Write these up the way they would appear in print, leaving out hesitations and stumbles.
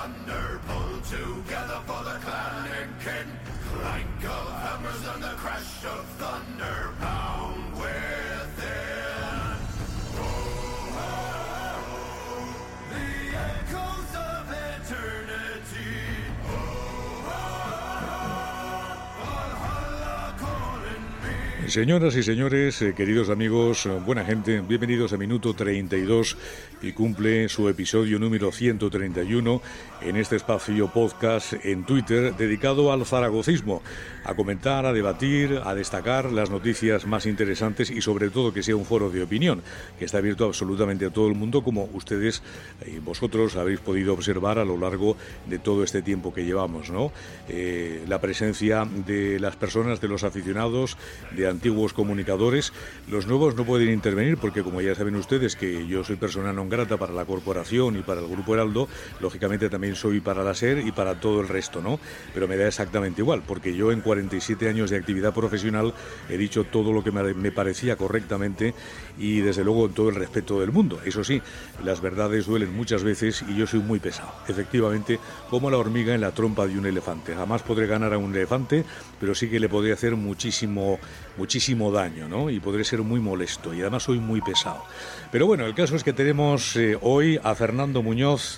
thunder, pull together for the clan and kin. Clank of hammers and the crash of thunder, pound within. Oh, oh, oh, the echoes of eternity. Oh, oh, oh, Valhalla calling me. Señoras y señores, queridos amigos, buena gente, bienvenidos a Minuto 32 y cumple su episodio número 131 en este espacio podcast en Twitter dedicado al zaragocismo, a comentar, a debatir, a destacar las noticias más interesantes y sobre todo que sea un foro de opinión que está abierto absolutamente a todo el mundo, como ustedes y vosotros habéis podido observar a lo largo de todo este tiempo que llevamos, ¿no? La presencia de las personas, de los aficionados, de antiguos comunicadores. Los nuevos no pueden intervenir porque, como ya saben ustedes, que yo soy persona non grata para la corporación y para el Grupo Heraldo, lógicamente también soy para la SER y para todo el resto, ¿no? Pero me da exactamente igual, porque yo en 47 años de actividad profesional he dicho todo lo que me parecía correctamente y desde luego todo el respeto del mundo. Eso sí, las verdades duelen muchas veces y yo soy muy pesado, efectivamente, como la hormiga en la trompa de un elefante. Jamás podré ganar a un elefante, pero sí que le podré hacer muchísimo daño, ¿no? Y podré ser muy molesto y además soy muy pesado. Pero bueno, el caso es que tenemos hoy a Fernando Muñoz,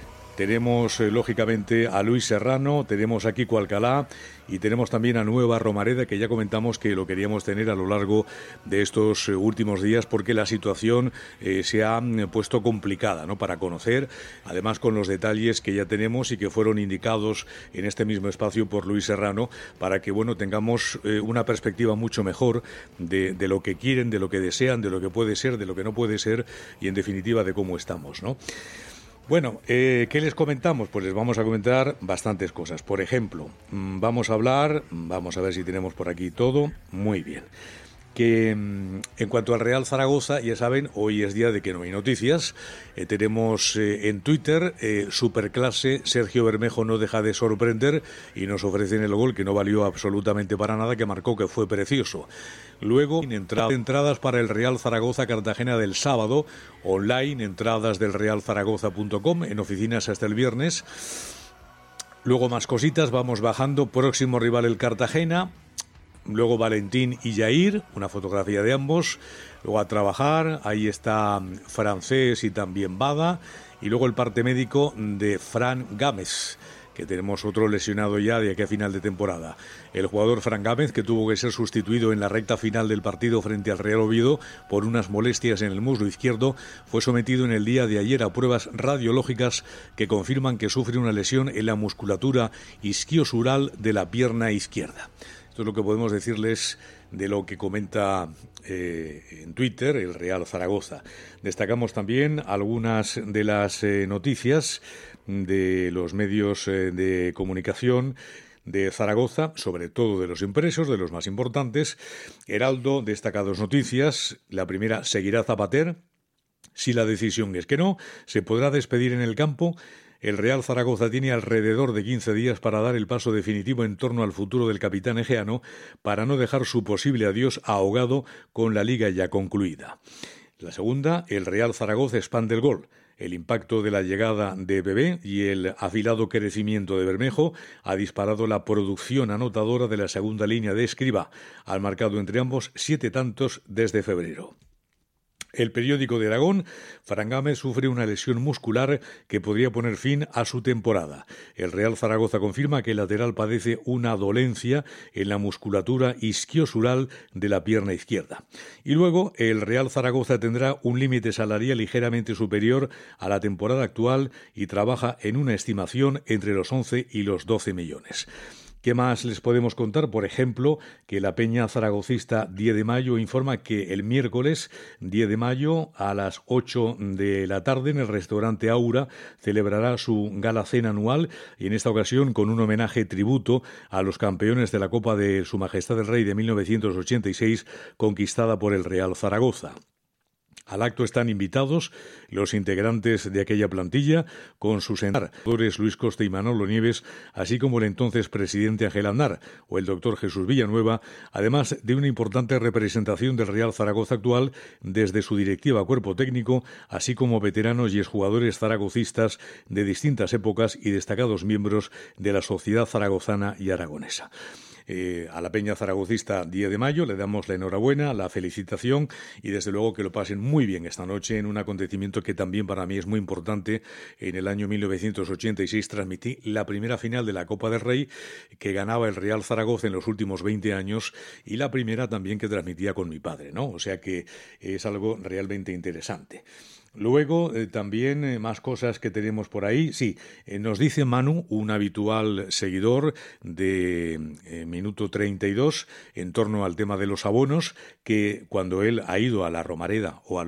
tenemos lógicamente a Luis Serrano, tenemos a Kiko Alcalá y tenemos también a Nueva Romareda, que ya comentamos que lo queríamos tener a lo largo de estos últimos días porque la situación se ha puesto complicada, ¿no? Para conocer, además con los detalles que ya tenemos y que fueron indicados en este mismo espacio por Luis Serrano, para que bueno tengamos una perspectiva mucho mejor de lo que quieren, de lo que desean, de lo que puede ser, de lo que no puede ser y en definitiva de cómo estamos, ¿no? Bueno, ¿qué les comentamos? Pues les vamos a comentar bastantes cosas. Por ejemplo, vamos a ver si tenemos por aquí todo. Muy bien. Que en cuanto al Real Zaragoza, ya saben, hoy es día de que no hay noticias. Tenemos en Twitter, superclase, Sergio Bermejo no deja de sorprender y nos ofrecen el gol que no valió absolutamente para nada, que marcó, que fue precioso. Luego, entradas para el Real Zaragoza Cartagena del sábado, online, entradas del realzaragoza.com, en oficinas hasta el viernes. Luego más cositas, vamos bajando. Próximo rival el Cartagena. Luego Valentín y Jair, una fotografía de ambos. Luego a trabajar, ahí está Francés y también Bada. Y luego el parte médico de Fran Gámez, que tenemos otro lesionado ya de aquí a final de temporada. El jugador Fran Gámez, que tuvo que ser sustituido en la recta final del partido frente al Real Oviedo por unas molestias en el muslo izquierdo, fue sometido en el día de ayer a pruebas radiológicas que confirman que sufre una lesión en la musculatura isquiosural de la pierna izquierda. Esto es lo que podemos decirles de lo que comenta en Twitter el Real Zaragoza. Destacamos también algunas de las noticias de los medios de comunicación de Zaragoza, sobre todo de los impresos, de los más importantes. Heraldo destaca dos noticias. La primera, ¿seguirá Zapater? Si la decisión es que no, se podrá despedir en el campo. El Real Zaragoza tiene alrededor de 15 días para dar el paso definitivo en torno al futuro del capitán egeano, para no dejar su posible adiós ahogado con la liga ya concluida. La segunda, el Real Zaragoza expande el gol. El impacto de la llegada de Bebé y el afilado crecimiento de Bermejo ha disparado la producción anotadora de la segunda línea de Escribá. Han marcado entre ambos 7 tantos desde febrero. El periódico de Aragón, Fran Gámez sufre una lesión muscular que podría poner fin a su temporada. El Real Zaragoza confirma que el lateral padece una dolencia en la musculatura isquiosural de la pierna izquierda. Y luego, el Real Zaragoza tendrá un límite salarial ligeramente superior a la temporada actual y trabaja en una estimación entre los 11 y los 12 millones. ¿Qué más les podemos contar? Por ejemplo, que la Peña Zaragocista 10 de mayo informa que el miércoles 10 de mayo a las 8 de la tarde en el restaurante Aura celebrará su gala cena anual y en esta ocasión con un homenaje tributo a los campeones de la Copa de Su Majestad el Rey de 1986 conquistada por el Real Zaragoza. Al acto están invitados los integrantes de aquella plantilla, con sus entrenadores Luis Costa y Manolo Nieves, así como el entonces presidente Ángel Aznar o el doctor Jesús Villanueva, además de una importante representación del Real Zaragoza actual desde su directiva, cuerpo técnico, así como veteranos y exjugadores zaragocistas de distintas épocas y destacados miembros de la sociedad zaragozana y aragonesa. A la Peña Zaragocista 10 de mayo le damos la enhorabuena, la felicitación y desde luego que lo pasen muy bien esta noche en un acontecimiento que también para mí es muy importante. En el año 1986 transmití la primera final de la Copa del Rey que ganaba el Real Zaragoza en los últimos 20 años y la primera también que transmitía con mi padre, ¿no? O sea que es algo realmente interesante. Luego, también más cosas que tenemos por ahí. Sí, nos dice Manu, un habitual seguidor de Minuto 32, en torno al tema de los abonos, que cuando él ha ido a la Romareda o a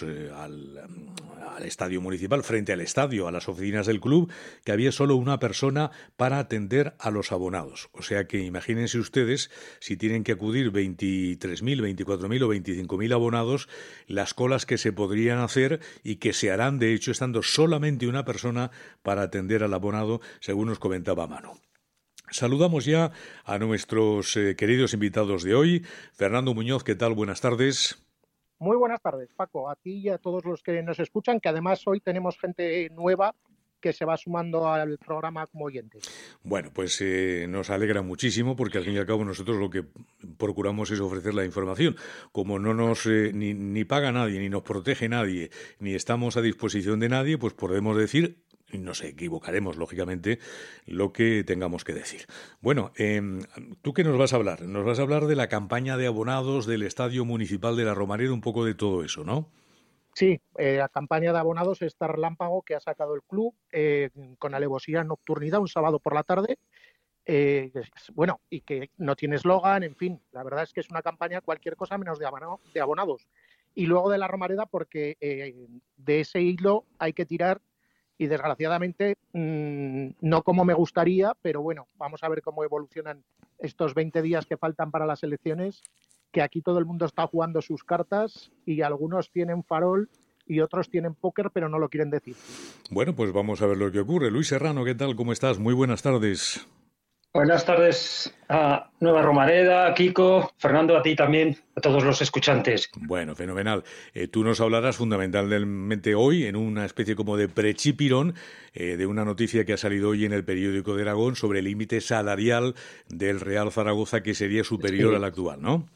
al estadio municipal, frente al estadio, a las oficinas del club, que había solo una persona para atender a los abonados. O sea que imagínense ustedes, si tienen que acudir 23.000, 24.000 o 25.000 abonados, las colas que se podrían hacer y que se harán, de hecho, estando solamente una persona para atender al abonado, según nos comentaba Manu. Saludamos ya a nuestros queridos invitados de hoy. Fernando Muñoz, ¿qué tal? Buenas tardes. Muy buenas tardes, Paco, a ti y a todos los que nos escuchan, que además hoy tenemos gente nueva que se va sumando al programa como oyentes. Bueno, pues nos alegra muchísimo porque al fin y al cabo nosotros lo que procuramos es ofrecer la información. Como no nos ni paga nadie, ni nos protege nadie, ni estamos a disposición de nadie, pues podemos decir, y nos equivocaremos lógicamente, lo que tengamos que decir. Bueno, ¿tú qué nos vas a hablar? Nos vas a hablar de la campaña de abonados del Estadio Municipal de la Romareda, un poco de todo eso, ¿no? Sí, la campaña de abonados, esta relámpago que ha sacado el club con alevosía nocturnidad un sábado por la tarde. Bueno, y que no tiene eslogan, en fin, la verdad es que es una campaña cualquier cosa menos de abonados. Y luego de la Romareda, porque de ese hilo hay que tirar y desgraciadamente no como me gustaría, pero bueno, vamos a ver cómo evolucionan estos 20 días que faltan para las elecciones, que aquí todo el mundo está jugando sus cartas y algunos tienen farol y otros tienen póker, pero no lo quieren decir. Bueno, pues vamos a ver lo que ocurre. Luis Serrano, ¿qué tal? ¿Cómo estás? Muy buenas tardes. Buenas tardes a Nueva Romareda, a Kiko, Fernando, a ti también, a todos los escuchantes. Bueno, fenomenal. Tú nos hablarás fundamentalmente hoy en una especie como de prechipirón de una noticia que ha salido hoy en el periódico de Aragón sobre el límite salarial del Real Zaragoza que sería superior al actual, ¿no?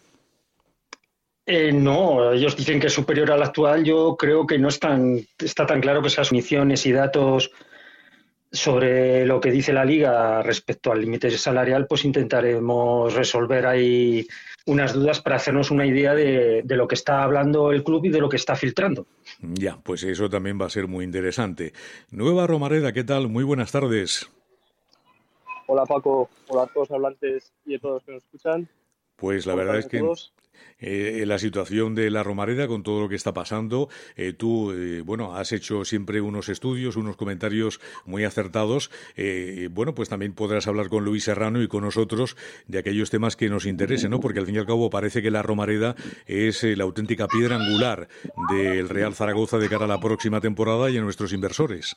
No, ellos dicen que es superior al actual. Yo creo que no está tan claro que esas misiones y datos sobre lo que dice la Liga respecto al límite salarial, pues intentaremos resolver ahí unas dudas para hacernos una idea de lo que está hablando el club y de lo que está filtrando. Ya, pues eso también va a ser muy interesante. Nueva Romareda, ¿qué tal? Muy buenas tardes. Hola Paco, hola a todos los hablantes y a todos los que nos escuchan. Pues la verdad es que la situación de la Romareda, con todo lo que está pasando, tú, bueno, has hecho siempre unos estudios, unos comentarios muy acertados. Bueno, pues también podrás hablar con Luis Serrano y con nosotros de aquellos temas que nos interesen, ¿no? Porque al fin y al cabo parece que la Romareda es la auténtica piedra angular del Real Zaragoza de cara a la próxima temporada y a nuestros inversores.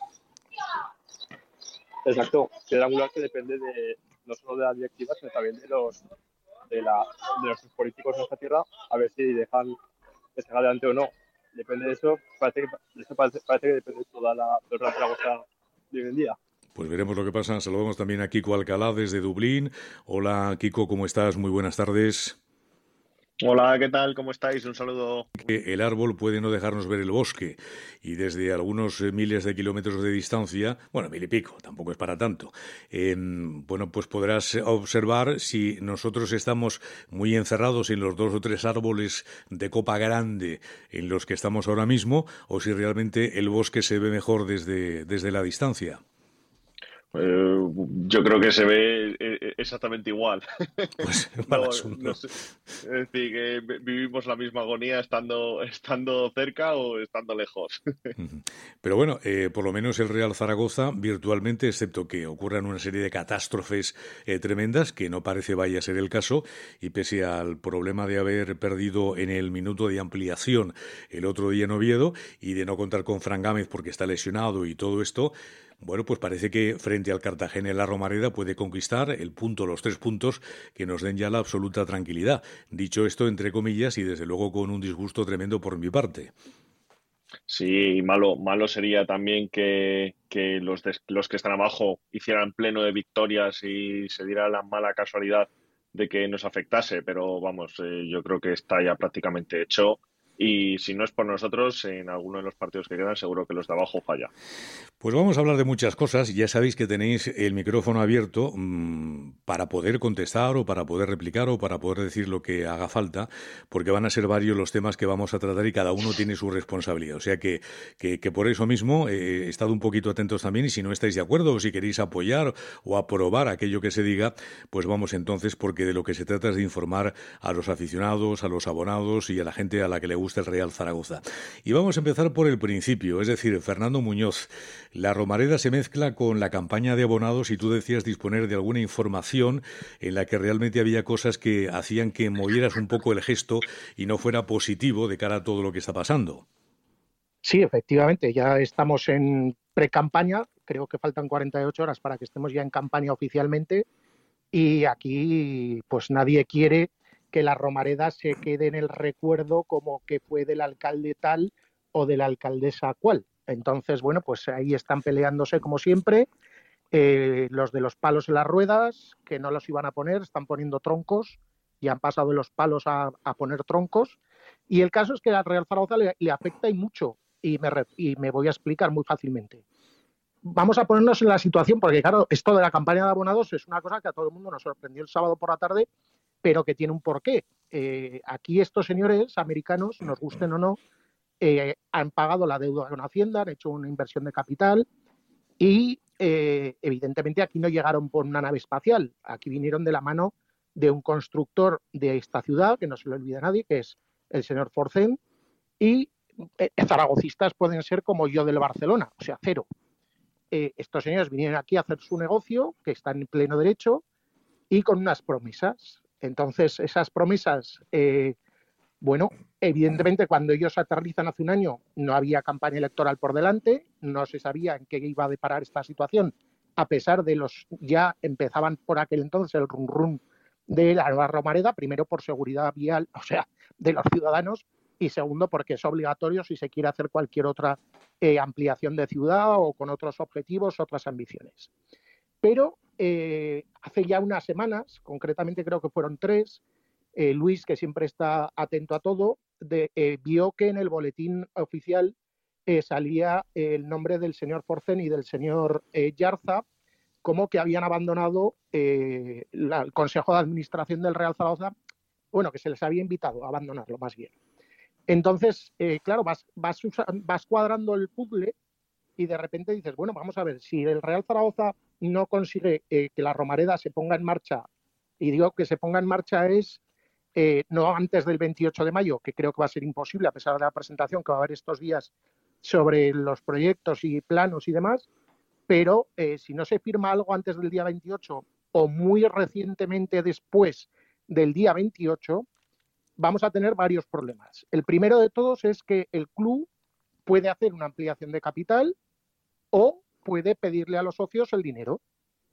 Exacto, piedra angular que depende no solo de la directiva, sino también de los políticos de nuestra tierra, a ver si dejan que se haga adelante o no. Depende de eso, parece que depende toda la Real Zaragoza de hoy en día. Pues veremos lo que pasa. Saludamos también a Kiko Alcalá desde Dublín. Hola Kiko, ¿cómo estás? Muy buenas tardes. Hola, ¿qué tal? ¿Cómo estáis? Un saludo. El árbol puede no dejarnos ver el bosque y desde algunos miles de kilómetros de distancia, bueno, 1000 y pico, tampoco es para tanto, bueno, pues podrás observar si nosotros estamos muy encerrados en los 2 o 3 árboles de copa grande en los que estamos ahora mismo o si realmente el bosque se ve mejor desde la distancia. Yo creo que se ve exactamente igual. Pues mal No, asunto. no sé. Es decir, que vivimos la misma agonía estando cerca o estando lejos. Ujú. Pero bueno, por lo menos el Real Zaragoza, virtualmente, excepto que ocurran una serie de catástrofes tremendas, que no parece vaya a ser el caso, y pese al problema de haber perdido en el minuto de ampliación el otro día en Oviedo y de no contar con Fran Gámez porque está lesionado y todo esto, bueno, pues parece que frente al Cartagena en la Romareda puede conquistar el punto, los 3 puntos que nos den ya la absoluta tranquilidad. Dicho esto, entre comillas, y desde luego con un disgusto tremendo por mi parte. Sí, y malo sería también que los que están abajo hicieran pleno de victorias y se diera la mala casualidad de que nos afectase, pero vamos, yo creo que está ya prácticamente hecho y si no es por nosotros, en alguno de los partidos que quedan seguro que los de abajo falla. Pues vamos a hablar de muchas cosas. Ya sabéis que tenéis el micrófono abierto para poder contestar o para poder replicar o para poder decir lo que haga falta, porque van a ser varios los temas que vamos a tratar y cada uno tiene su responsabilidad. O sea que por eso mismo estad un poquito atentos también y si no estáis de acuerdo o si queréis apoyar o aprobar aquello que se diga, pues vamos entonces porque de lo que se trata es de informar a los aficionados, a los abonados y a la gente a la que le gusta el Real Zaragoza. Y vamos a empezar por el principio, es decir, Fernando Muñoz. La Romareda se mezcla con la campaña de abonados y tú decías disponer de alguna información en la que realmente había cosas que hacían que movieras un poco el gesto y no fuera positivo de cara a todo lo que está pasando. Sí, efectivamente, ya estamos en pre-campaña, creo que faltan 48 horas para que estemos ya en campaña oficialmente y aquí pues nadie quiere que la Romareda se quede en el recuerdo como que fue del alcalde tal o de la alcaldesa cual. Entonces, bueno, pues ahí están peleándose como siempre. Los de los palos en las ruedas, que no los iban a poner, están poniendo troncos y han pasado de los palos a poner troncos. Y el caso es que al Real Zaragoza le afecta y mucho. Y me voy a explicar muy fácilmente. Vamos a ponernos en la situación, porque claro, esto de la campaña de abonados es una cosa que a todo el mundo nos sorprendió el sábado por la tarde, pero que tiene un porqué. Aquí estos señores americanos, nos gusten o no, han pagado la deuda con Hacienda, han hecho una inversión de capital y evidentemente aquí no llegaron por una nave espacial, aquí vinieron de la mano de un constructor de esta ciudad, que no se le olvida a nadie, que es el señor Forcén, y zaragocistas pueden ser como yo del Barcelona, o sea, cero. Estos señores vinieron aquí a hacer su negocio, que está en pleno derecho, y con unas promesas. Entonces, esas promesas, bueno, evidentemente cuando ellos aterrizan hace un año no había campaña electoral por delante, no se sabía en qué iba a deparar esta situación, a pesar de los ya empezaban por aquel entonces el rum rum de la nueva Romareda, primero por seguridad vial, o sea, de los ciudadanos, y segundo porque es obligatorio si se quiere hacer cualquier otra ampliación de ciudad o con otros objetivos, otras ambiciones. Pero hace ya unas semanas, concretamente creo que fueron 3, Luis, que siempre está atento a todo, vio que en el boletín oficial salía el nombre del señor Forcén y del señor Yarza, como que habían abandonado el Consejo de Administración del Real Zaragoza, bueno, que se les había invitado a abandonarlo más bien. Entonces, claro, vas cuadrando el puzzle y de repente dices, bueno, vamos a ver, si el Real Zaragoza no consigue que la Romareda se ponga en marcha, y digo que se ponga en marcha es no antes del 28 de mayo, que creo que va a ser imposible a pesar de la presentación que va a haber estos días sobre los proyectos y planos y demás, pero si no se firma algo antes del día 28 o muy recientemente después del día 28, vamos a tener varios problemas. El primero de todos es que el club puede hacer una ampliación de capital o puede pedirle a los socios el dinero.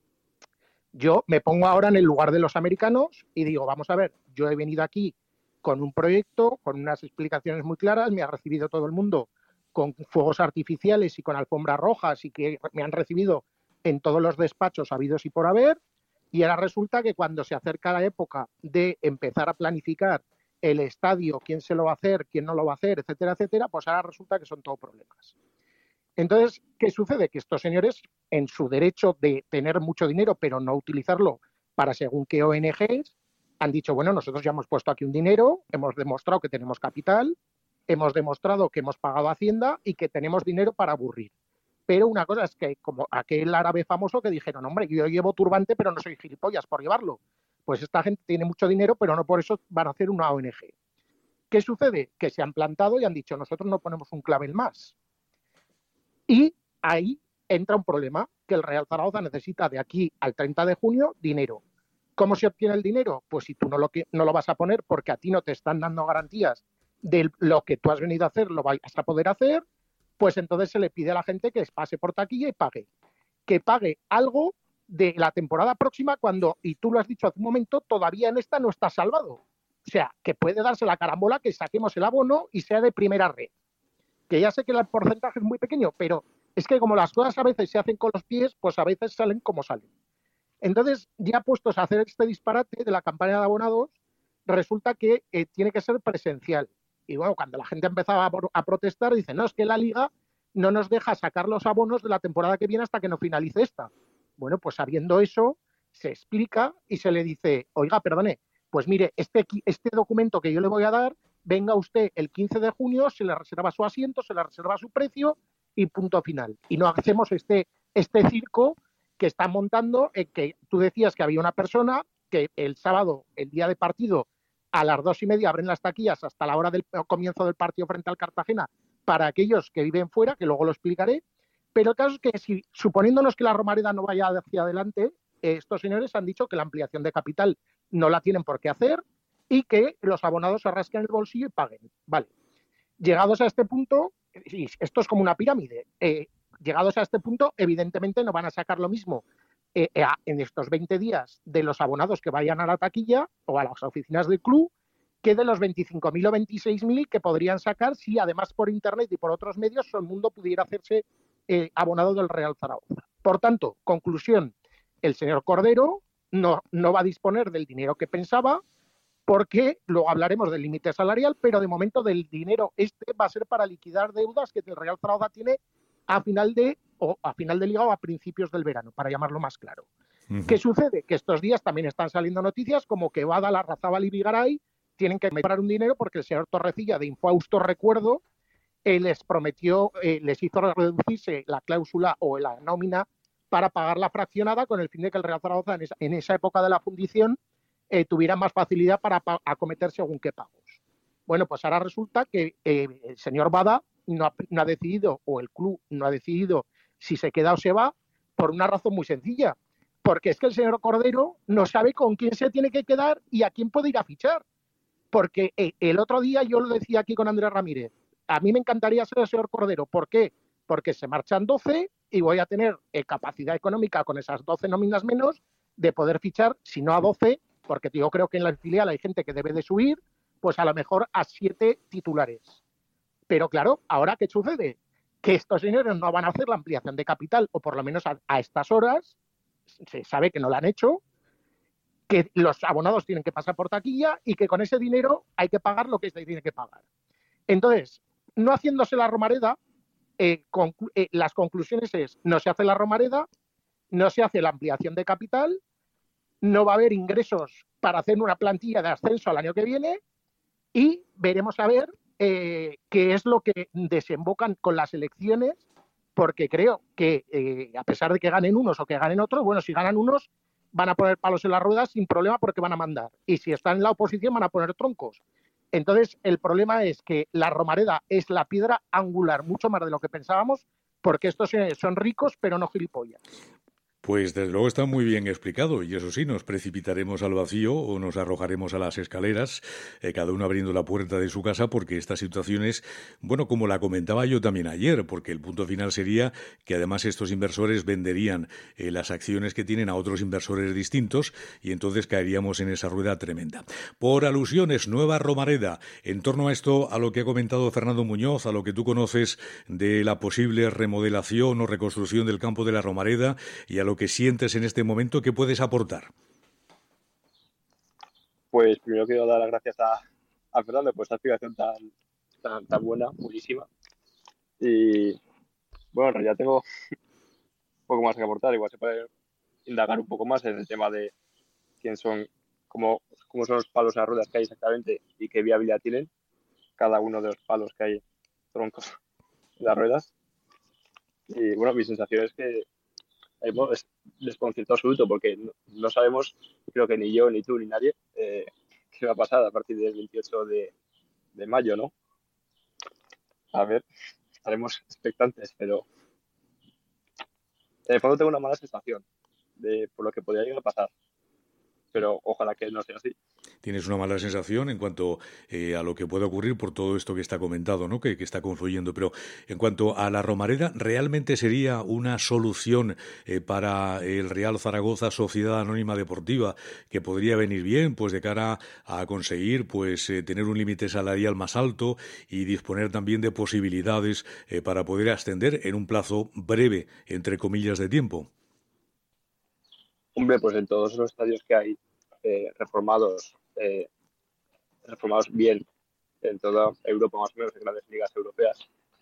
Yo me pongo ahora en el lugar de los americanos y digo, vamos a ver, yo he venido aquí con un proyecto, con unas explicaciones muy claras, me ha recibido todo el mundo con fuegos artificiales y con alfombras rojas y que me han recibido en todos los despachos habidos y por haber, y ahora resulta que cuando se acerca la época de empezar a planificar el estadio, quién se lo va a hacer, quién no lo va a hacer, etcétera, etcétera, pues ahora resulta que son todo problemas. Entonces, ¿qué sucede? Que estos señores, en su derecho de tener mucho dinero, pero no utilizarlo para según qué ONGs, han dicho, bueno, nosotros ya hemos puesto aquí un dinero, hemos demostrado que tenemos capital, hemos demostrado que hemos pagado Hacienda y que tenemos dinero para aburrir. Pero una cosa es que, como aquel árabe famoso que dijeron, hombre, yo llevo turbante, pero no soy gilipollas por llevarlo. Pues esta gente tiene mucho dinero, pero no por eso van a hacer una ONG. ¿Qué sucede? Que se han plantado y han dicho, nosotros no ponemos un clavel más. Y ahí entra un problema, que el Real Zaragoza necesita de aquí al 30 de junio dinero. ¿Cómo se obtiene el dinero? Pues si tú no lo vas a poner porque a ti no te están dando garantías de lo que tú has venido a hacer, lo vayas a poder hacer, pues entonces se le pide a la gente que pase por taquilla y pague. Que pague algo de la temporada próxima cuando, y tú lo has dicho hace un momento, todavía en esta no está salvado. O sea, que puede darse la carambola que saquemos el abono y sea de primera red. Que ya sé que el porcentaje es muy pequeño, pero es que como las cosas a veces se hacen con los pies, pues a veces salen como salen. Entonces, ya puestos a hacer este disparate de la campaña de abonados, resulta que tiene que ser presencial. Y bueno, cuando la gente empezaba a protestar, dicen, no, es que la Liga no nos deja sacar los abonos de la temporada que viene hasta que no finalice esta. Bueno, pues sabiendo eso, se explica y se le dice, oiga, perdone, pues mire, este documento que yo le voy a dar, venga usted el 15 de junio, se le reserva su asiento, se le reserva su precio y punto final. Y no hacemos este circo que están montando, que tú decías que había una persona que el sábado, el día de partido, a las 2:30 abren las taquillas hasta la hora del comienzo del partido frente al Cartagena para aquellos que viven fuera, que luego lo explicaré. Pero el caso es que, suponiéndonos que la Romareda no vaya hacia adelante, estos señores han dicho que la ampliación de capital no la tienen por qué hacer y que los abonados se rasquen el bolsillo y paguen. Vale. Llegados a este punto, y esto es como una pirámide, llegados a este punto, evidentemente no van a sacar lo mismo en estos 20 días de los abonados que vayan a la taquilla o a las oficinas del club que de los 25.000 o 26.000 que podrían sacar si además por internet y por otros medios todo el mundo pudiera hacerse abonado del Real Zaragoza. Por tanto, conclusión, el señor Cordero no va a disponer del dinero que pensaba porque luego hablaremos del límite salarial, pero de momento del dinero va a ser para liquidar deudas que el Real Zaragoza tiene a final de liga o a principios del verano, para llamarlo más claro. Uh-huh. ¿Qué sucede? Que estos días también están saliendo noticias como que Bada, Larrazábal y Vigaray tienen que comprar un dinero porque el señor Torrecilla de Infausto Recuerdo les prometió, les hizo reducirse la cláusula o la nómina para pagar la fraccionada con el fin de que el Real Zaragoza en esa época de la fundición tuviera más facilidad para acometer según qué pagos. Bueno, pues ahora resulta que el señor Bada no ha decidido, o el club no ha decidido si se queda o se va, por una razón muy sencilla. Porque es que el señor Cordero no sabe con quién se tiene que quedar y a quién puede ir a fichar. Porque el otro día yo lo decía aquí con Andrés Ramírez, a mí me encantaría ser el señor Cordero. ¿Por qué? Porque se marchan 12 y voy a tener capacidad económica con esas 12 nóminas menos de poder fichar, si no a 12, porque yo creo que en la filial hay gente que debe de subir, pues a lo mejor a 7 titulares. Pero claro, ¿ahora qué sucede? Que estos señores no van a hacer la ampliación de capital, o por lo menos a estas horas, se sabe que no la han hecho, que los abonados tienen que pasar por taquilla y que con ese dinero hay que pagar lo que se tiene que pagar. Entonces, no haciéndose la Romareda, las conclusiones es, no se hace la Romareda, no se hace la ampliación de capital, no va a haber ingresos para hacer una plantilla de ascenso al año que viene y veremos a ver qué es lo que desembocan con las elecciones, porque creo que a pesar de que ganen unos o que ganen otros, bueno, si ganan unos van a poner palos en las ruedas sin problema porque van a mandar. Y si están en la oposición van a poner troncos. Entonces, el problema es que la Romareda es la piedra angular, mucho más de lo que pensábamos, porque estos son ricos pero no gilipollas. Pues desde luego está muy bien explicado y eso sí, nos precipitaremos al vacío o nos arrojaremos a las escaleras, cada uno abriendo la puerta de su casa porque esta situación es, bueno, como la comentaba yo también ayer, porque el punto final sería que además estos inversores venderían las acciones que tienen a otros inversores distintos y entonces caeríamos en esa rueda tremenda. Por alusiones, nueva Romareda, en torno a esto, a lo que ha comentado Fernando Muñoz, a lo que tú conoces de la posible remodelación o reconstrucción del campo de la Romareda y a lo que sientes en este momento, ¿qué puedes aportar? Pues primero quiero dar las gracias a Fernando por esta explicación tan buena, buenísima. Y bueno, en realidad tengo un poco más que aportar. Igual se puede indagar un poco más en el tema de quién son, cómo son los palos en las ruedas que hay exactamente y qué viabilidad tienen cada uno de los palos que hay troncos en las ruedas. Y bueno, mi sensación es que es desconcierto absoluto porque no sabemos, creo que ni yo, ni tú, ni nadie, qué va a pasar a partir del 28 de mayo, ¿no? A ver, estaremos expectantes, pero en el fondo tengo una mala sensación por lo que podría llegar a pasar, pero ojalá que no sea así. Tienes una mala sensación en cuanto a lo que puede ocurrir por todo esto que está comentado, ¿no? Que está confluyendo. Pero en cuanto a la Romareda, ¿realmente sería una solución para el Real Zaragoza Sociedad Anónima Deportiva que podría venir bien, pues de cara a conseguir, pues tener un límite salarial más alto y disponer también de posibilidades para poder ascender en un plazo breve, entre comillas, de tiempo? Hombre, pues en todos los estadios que hay reformados bien en toda Europa, más o menos en grandes ligas europeas,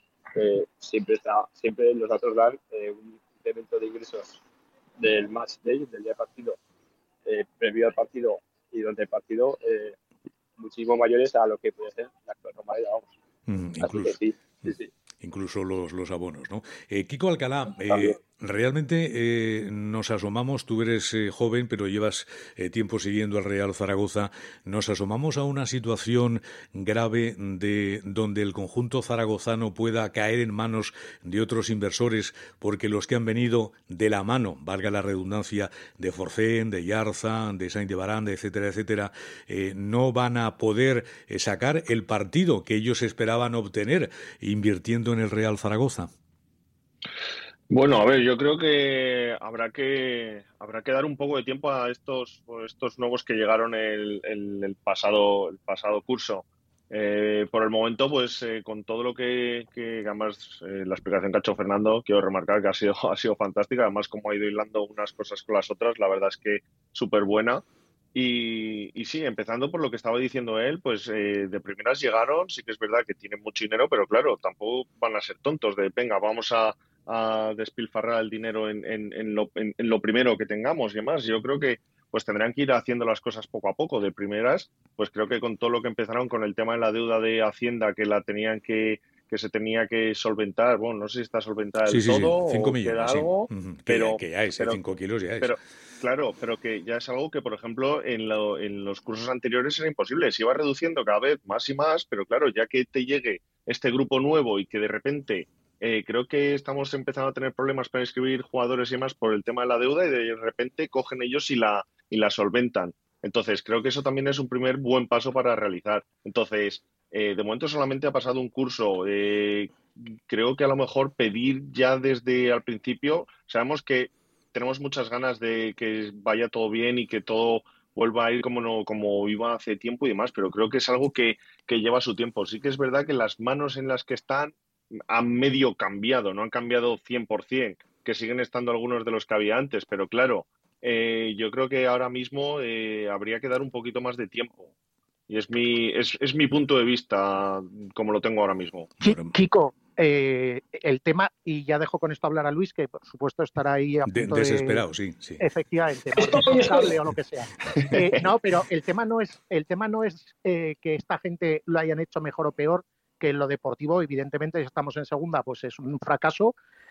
siempre los datos dan un incremento de ingresos del match day, del día de partido, previo al partido y durante el partido, muchísimo mayores a lo que puede ser la actual Romareda, vamos. Así que sí. Incluso los abonos, ¿no? Kiko Alcalá, También. realmente nos asomamos, tú eres joven, pero llevas tiempo siguiendo al Real Zaragoza, nos asomamos a una situación grave de donde el conjunto zaragozano pueda caer en manos de otros inversores, porque los que han venido de la mano, valga la redundancia, de Forcén, de Yarza, de Saint de Baranda, etcétera, etcétera, no van a poder sacar el partido que ellos esperaban obtener invirtiendo en el Real Zaragoza. Bueno, a ver, yo creo que habrá que dar un poco de tiempo a estos nuevos que llegaron el pasado curso. Por el momento, pues con todo lo que además la explicación que ha hecho Fernando, quiero remarcar que ha sido fantástica. Además, como ha ido hilando unas cosas con las otras, la verdad es que súper buena. Y sí, empezando por lo que estaba diciendo él, pues de primeras llegaron, sí que es verdad que tienen mucho dinero, pero claro, tampoco van a ser tontos de, venga, vamos a despilfarrar el dinero en lo primero que tengamos y demás. Yo creo que pues tendrán que ir haciendo las cosas poco a poco. De primeras, pues creo que con todo lo que empezaron con el tema de la deuda de Hacienda, que se tenía que solventar, bueno, no sé si está solventada del todo 5 o millones, queda algo, pero que ya es, 5 kilos ya es. Pero, claro, pero que ya es algo que, por ejemplo, en los cursos anteriores era imposible. Se iba reduciendo cada vez más y más, pero claro, ya que te llegue este grupo nuevo y que de repente creo que estamos empezando a tener problemas para inscribir jugadores y demás por el tema de la deuda y de repente cogen ellos y la solventan. Entonces, creo que eso también es un primer buen paso para realizar. Entonces, de momento solamente ha pasado un curso. Creo que a lo mejor pedir ya desde al principio, sabemos que tenemos muchas ganas de que vaya todo bien y que todo vuelva a ir como iba hace tiempo y demás, pero creo que es algo que lleva su tiempo. Sí que es verdad que las manos en las que están han medio cambiado, no han cambiado 100%, que siguen estando algunos de los que había antes, pero claro, yo creo que ahora mismo habría que dar un poquito más de tiempo. Y es mi punto de vista como lo tengo ahora mismo. Kiko, el tema, y ya dejo con esto hablar a Luis, que por supuesto estará ahí a punto desesperado, sí. Efectivamente, por cable o lo que sea. No, pero el tema no es que esta gente lo hayan hecho mejor o peor, que en lo deportivo, evidentemente, si estamos en segunda, pues es un fracaso,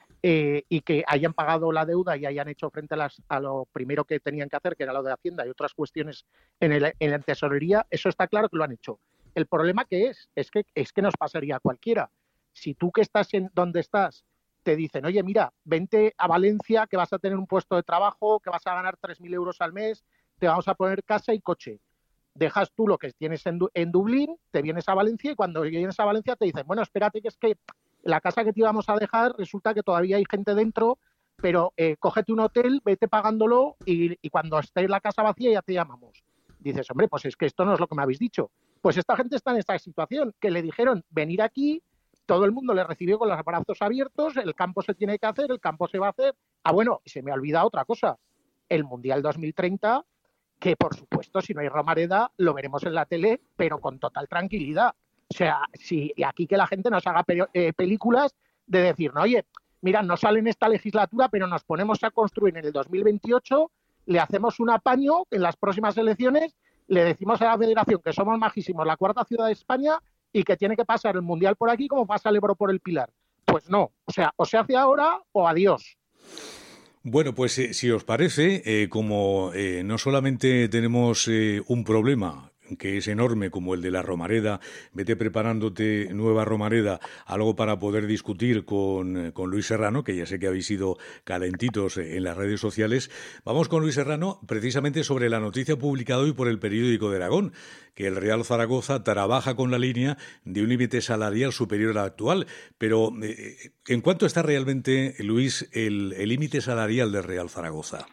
y que hayan pagado la deuda y hayan hecho frente a lo primero que tenían que hacer, que era lo de Hacienda y otras cuestiones en la tesorería, eso está claro que lo han hecho. El problema que es que nos pasaría a cualquiera. Si tú que estás en donde estás te dicen, oye, mira, vente a Valencia, que vas a tener un puesto de trabajo, que vas a ganar 3.000 euros al mes, te vamos a poner casa y coche. Dejas tú lo que tienes en Dublín, te vienes a Valencia y cuando vienes a Valencia te dicen, bueno, espérate que es que la casa que te íbamos a dejar resulta que todavía hay gente dentro, pero cógete un hotel, vete pagándolo y cuando esté la casa vacía ya te llamamos. Dices, hombre, pues es que esto no es lo que me habéis dicho. Pues esta gente está en esta situación, que le dijeron venir aquí, todo el mundo le recibió con los brazos abiertos, el campo se tiene que hacer, el campo se va a hacer. Ah, bueno, y se me ha olvidado otra cosa, el Mundial 2030, que por supuesto, si no hay Romareda, lo veremos en la tele, pero con total tranquilidad. O sea, si aquí que la gente nos haga películas de decir, no, oye, mira, no sale en esta legislatura, pero nos ponemos a construir en el 2028, le hacemos un apaño en las próximas elecciones, le decimos a la federación que somos majísimos, la cuarta ciudad de España, y que tiene que pasar el Mundial por aquí como pasa el Ebro por el Pilar. pues no. O sea, o se hace ahora o adiós. Bueno, pues si os parece, como no solamente tenemos un problema que es enorme como el de la Romareda, vete preparándote nueva Romareda, algo para poder discutir con Luis Serrano, que ya sé que habéis sido calentitos en las redes sociales. Vamos con Luis Serrano precisamente sobre la noticia publicada hoy por el periódico de Aragón, que el Real Zaragoza trabaja con la línea de un límite salarial superior al actual. Pero, ¿en cuánto está realmente, Luis, el límite salarial del Real Zaragoza?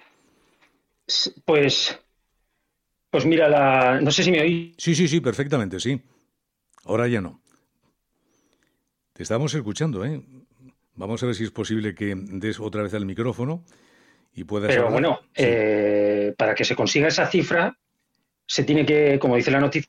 Pues mira, no sé si me oís. Sí, perfectamente, sí. Ahora ya no. Te estamos escuchando, ¿eh? Vamos a ver si es posible que des otra vez al micrófono y puedas Pero hablar. bueno, Sí. Para que se consiga esa cifra, se tiene que, como dice la noticia...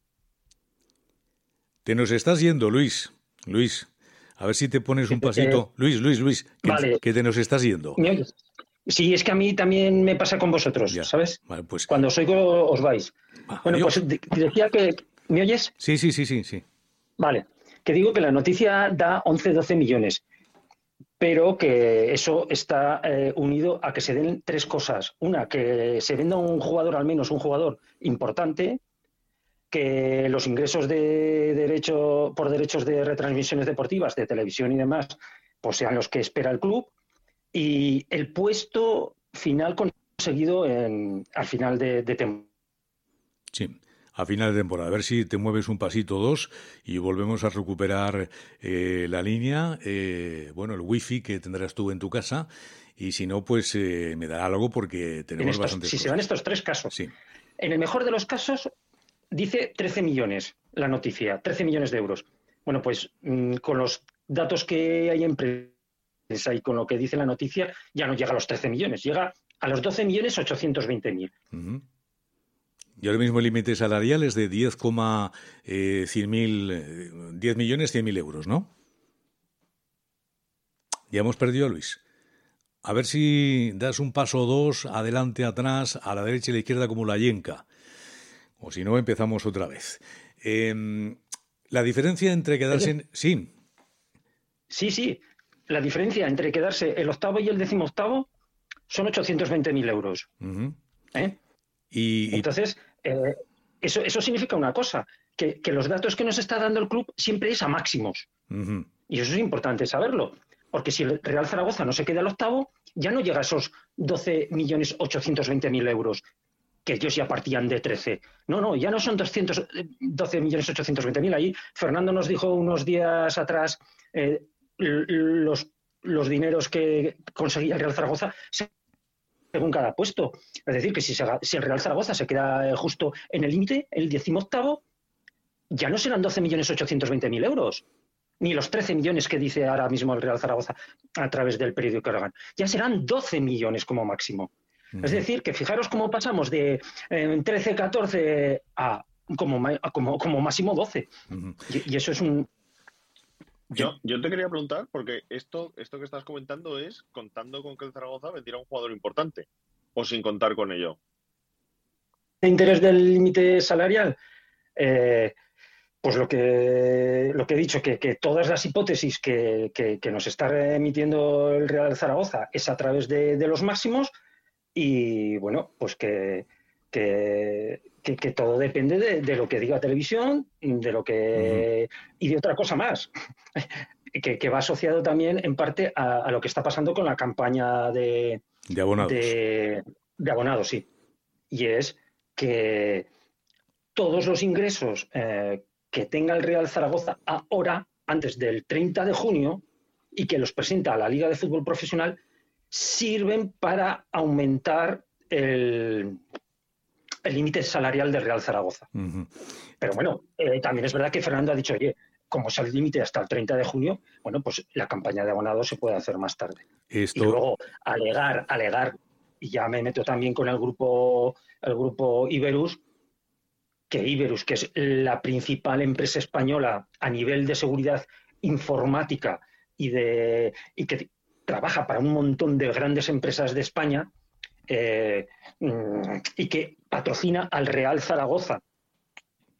Te nos estás yendo, Luis. Luis, a ver si te pones un pasito. Luis, Vale. que te nos estás yendo. ¿Me oyes? Sí, es que a mí también me pasa con vosotros, Ya. ¿sabes? Vale, pues. Cuando os oigo, os vais. Bueno, adiós. pues decía que... ¿Me oyes? Sí. Vale. Que digo que la noticia da 11-12 millones, pero que eso está unido a que se den tres cosas. Una, que se venda un jugador, al menos un jugador importante, que los ingresos por derechos de retransmisiones deportivas, de televisión y demás, pues sean los que espera el club, y el puesto final conseguido al final de temporada. Sí, a final de temporada. A ver si te mueves un pasito o dos y volvemos a recuperar la línea, el wifi que tendrás tú en tu casa, y si no, pues me dará algo porque tenemos bastantes si cosas. se dan estos tres casos. Sí. En el mejor de los casos dice 13 millones la noticia, 13 millones de euros. Bueno, pues con los datos que hay en prensa y con lo que dice la noticia, ya no llega a los 13 millones, llega a los 12.820.000. Uh-huh. Y ahora mismo el límite salarial es de 10 millones 100.000 euros, ¿no? Ya hemos perdido a Luis. A ver si das un paso o dos, adelante, atrás, a la derecha y a la izquierda como la yenca. O si no, empezamos otra vez. La diferencia entre quedarse en... Sí. Sí. La diferencia entre quedarse el octavo y el 18º son 820.000 euros. Uh-huh. Entonces, eso significa una cosa, que los datos que nos está dando el club siempre es a máximos. Uh-huh. Y eso es importante saberlo. Porque si el Real Zaragoza no se queda al octavo, ya no llega a esos 12.820.000 euros, que ellos ya partían de 13. No, ya no son 12.820.000. Ahí Fernando nos dijo unos días atrás los dineros que conseguía el Real Zaragoza según cada puesto. Es decir, que si el Real Zaragoza se queda justo en el límite, el 18º, ya no serán 12.820.000 euros. Ni los 13 millones que dice ahora mismo el Real Zaragoza a través del periódico Aragón. Ya serán 12 millones como máximo. Uh-huh. Es decir, que fijaros cómo pasamos de 13, 14 a como máximo 12. Uh-huh. Y eso es un... Yo te quería preguntar, porque esto que estás comentando es contando con que el Zaragoza vendiera un jugador importante, o sin contar con ello. ¿El interés del límite salarial? Pues lo que he dicho, que todas las hipótesis que nos está emitiendo el Real Zaragoza es a través de los máximos, y bueno, pues que todo depende de lo que diga televisión, de lo que y de otra cosa más, que va asociado también en parte a lo que está pasando con la campaña de abonados. De abonados, sí. Y es que todos los ingresos que tenga el Real Zaragoza ahora, antes del 30 de junio, y que los presenta a la Liga de Fútbol Profesional, sirven para aumentar el límite salarial del Real Zaragoza. Uh-huh. Pero bueno, también es verdad que Fernando ha dicho, oye, como es el límite hasta el 30 de junio, bueno, pues la campaña de abonados se puede hacer más tarde. Y luego alegar, y ya me meto también con el grupo Iberus, que Iberus, que es la principal empresa española a nivel de seguridad informática y que trabaja para un montón de grandes empresas de España, y que patrocina al Real Zaragoza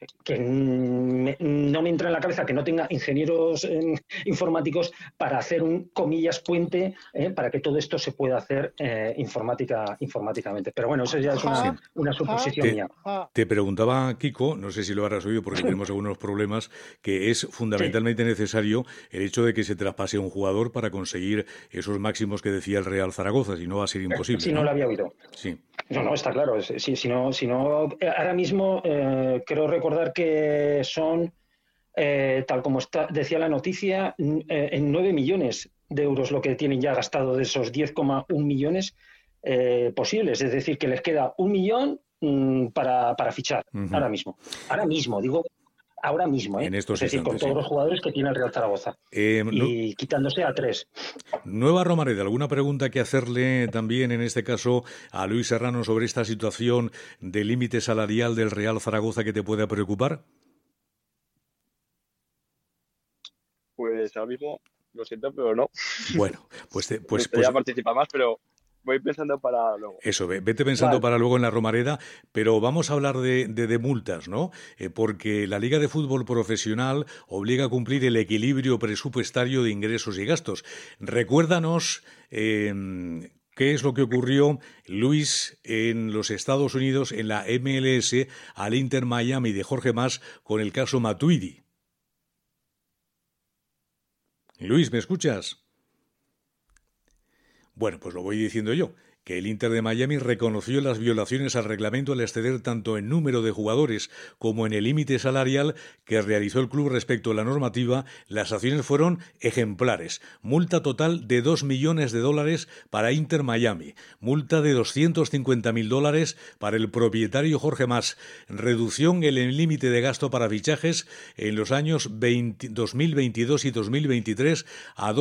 que no me entra en la cabeza que no tenga ingenieros informáticos para hacer un comillas puente para que todo esto se pueda hacer informáticamente. Pero bueno, eso ya es una suposición mía. Te preguntaba, Kiko, no sé si lo habrás oído porque tenemos algunos problemas, que es fundamentalmente necesario el hecho de que se traspase a un jugador para conseguir esos máximos que decía el Real Zaragoza, si no va a ser imposible. Si no lo había oído. Sí. No, está claro. Si no, ahora mismo creo recordar que son, tal como decía la noticia, en 9 millones de euros lo que tienen ya gastado de esos 10,1 millones posibles. Es decir, que les queda 1 millón para fichar ahora mismo. Ahora mismo, en estos es decir, con todos los jugadores que tiene el Real Zaragoza. Y quitándose a 3. Nueva Romareda, ¿alguna pregunta que hacerle también en este caso a Luis Serrano sobre esta situación de límite salarial del Real Zaragoza que te pueda preocupar? Pues ahora mismo, lo siento, pero no. Bueno, pues ya participa más, pero voy pensando para luego. Eso, vete pensando para luego en la Romareda, pero vamos a hablar de multas, ¿no? Porque la Liga de Fútbol Profesional obliga a cumplir el equilibrio presupuestario de ingresos y gastos. Recuérdanos qué es lo que ocurrió, Luis, en los Estados Unidos, en la MLS, al Inter Miami de Jorge Mas, con el caso Matuidi. Luis, ¿me escuchas? Bueno, pues lo voy diciendo yo, que el Inter de Miami reconoció las violaciones al reglamento al exceder tanto en número de jugadores como en el límite salarial que realizó el club respecto a la normativa. Las sanciones fueron ejemplares. Multa total de $2 millones para Inter Miami. Multa de $250.000 para el propietario Jorge Mas. Reducción en el límite de gasto para fichajes en los años 2022 y 2023 a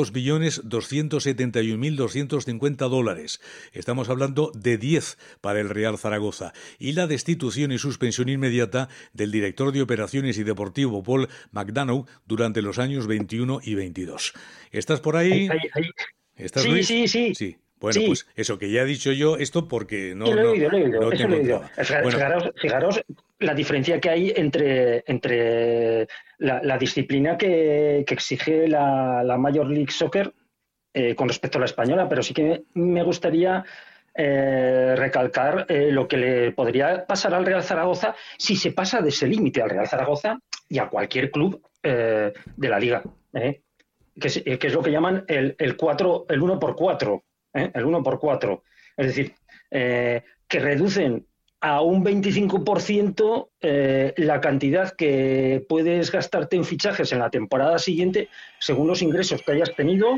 $2.271.250. Estamos hablando de 10 para el Real Zaragoza. Y la destitución y suspensión inmediata del director de operaciones y deportivo Paul McDonough durante los años 21 y 22. ¿Estás por ahí? ¿Estás, Luis? Sí. Bueno, pues eso, que ya he dicho yo esto porque no lo he oído. Fijaros la diferencia que hay entre la disciplina que exige la Major League Soccer con respecto a la española, pero sí que me gustaría recalcar lo que le podría pasar al Real Zaragoza si se pasa de ese límite al Real Zaragoza y a cualquier club de la Liga, que es lo que llaman el 1x4, el 1x4. Es decir, que reducen a un 25% la cantidad que puedes gastarte en fichajes en la temporada siguiente según los ingresos que hayas tenido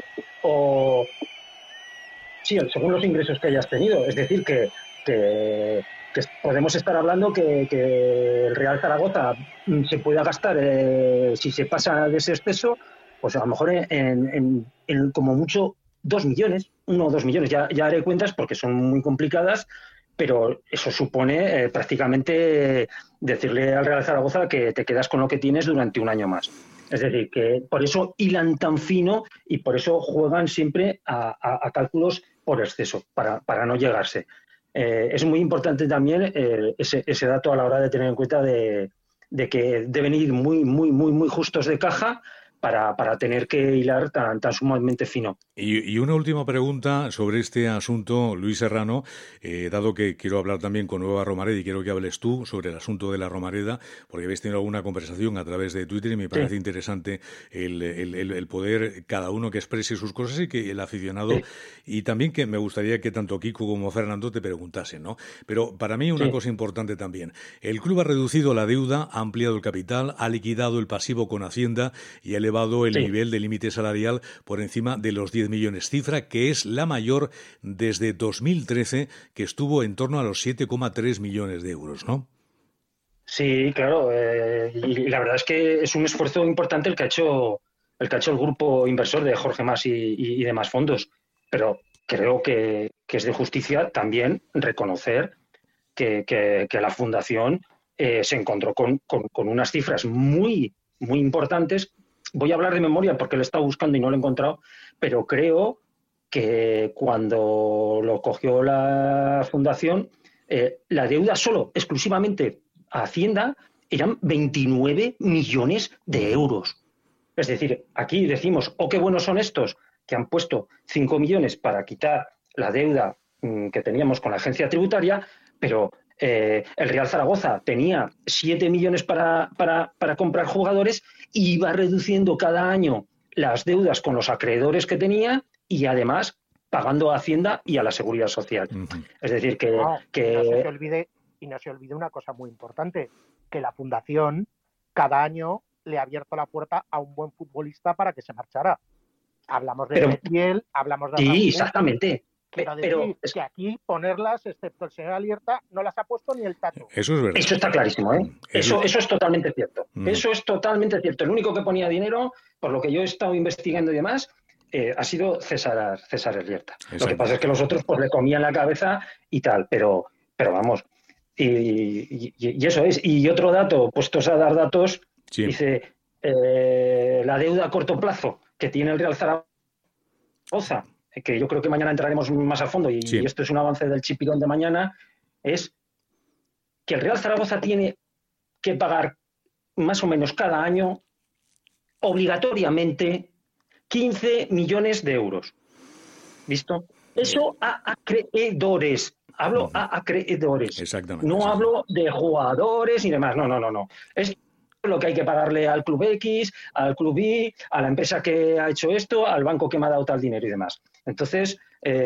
según los ingresos que hayas tenido. Es decir, que podemos estar hablando que el Real Zaragoza se pueda gastar, si se pasa de ese exceso, pues a lo mejor en como mucho 2 millones, 1 o 2 millones. Ya haré cuentas porque son muy complicadas, pero eso supone prácticamente decirle al Real Zaragoza que te quedas con lo que tienes durante un año más. Es decir, que por eso hilan tan fino y por eso juegan siempre a cálculos por exceso, para no llegarse. Es muy importante también ese dato a la hora de tener en cuenta de que deben ir muy, muy, muy, muy justos de caja para tener que hilar tan sumamente fino. Y una última pregunta sobre este asunto, Luis Serrano, dado que quiero hablar también con Nueva Romareda y quiero que hables tú sobre el asunto de la Romareda, porque habéis tenido alguna conversación a través de Twitter y me parece interesante el poder cada uno que exprese sus cosas y que el aficionado, y también que me gustaría que tanto Kiko como Fernando te preguntasen, ¿no? Pero para mí una cosa importante también, el club ha reducido la deuda, ha ampliado el capital, ha liquidado el pasivo con Hacienda y ha elevado el nivel de límite salarial por encima de los 10 millones, cifra que es la mayor desde 2013, que estuvo en torno a los 7,3 millones de euros, ¿no? Sí, claro, y la verdad es que es un esfuerzo importante el que ha hecho el grupo inversor de Jorge Mas y demás fondos, pero creo que es de justicia también reconocer que la fundación se encontró con unas cifras muy, muy importantes. Voy a hablar de memoria porque lo he estado buscando y no lo he encontrado, pero creo que cuando lo cogió la fundación, la deuda solo, exclusivamente a Hacienda, eran 29 millones de euros. Es decir, aquí decimos, qué buenos son estos que han puesto 5 millones para quitar la deuda que teníamos con la agencia tributaria, pero el Real Zaragoza tenía 7 millones para comprar jugadores y iba reduciendo cada año las deudas con los acreedores que tenía y además pagando a Hacienda y a la Seguridad Social. Es decir, que... No se olvide una cosa muy importante, que la Fundación cada año le ha abierto la puerta a un buen futbolista para que se marchara. Hablamos de Ezequiel, hablamos de... Sí, exactamente. Pero que aquí ponerlas, excepto el señor Alierta, no las ha puesto ni el Tato. Eso es verdad. Eso está clarísimo, ¿eh? Eso es totalmente cierto. Eso es totalmente cierto. El único que ponía dinero, por lo que yo he estado investigando y demás, ha sido César Alierta. Lo que pasa es que los otros pues le comían la cabeza y tal, pero vamos. Y eso es. Y otro dato, puestos a dar datos, dice la deuda a corto plazo que tiene el Real Zaragoza, que yo creo que mañana entraremos más a fondo, y esto es un avance del chipirón de mañana, es que el Real Zaragoza tiene que pagar más o menos cada año obligatoriamente 15 millones de euros. ¿Visto? Eso a acreedores. Hablo a acreedores. Exactamente. No hablo de jugadores y demás. No. Es lo que hay que pagarle al club X, al club Y, a la empresa que ha hecho esto, al banco que me ha dado tal dinero y demás. Entonces,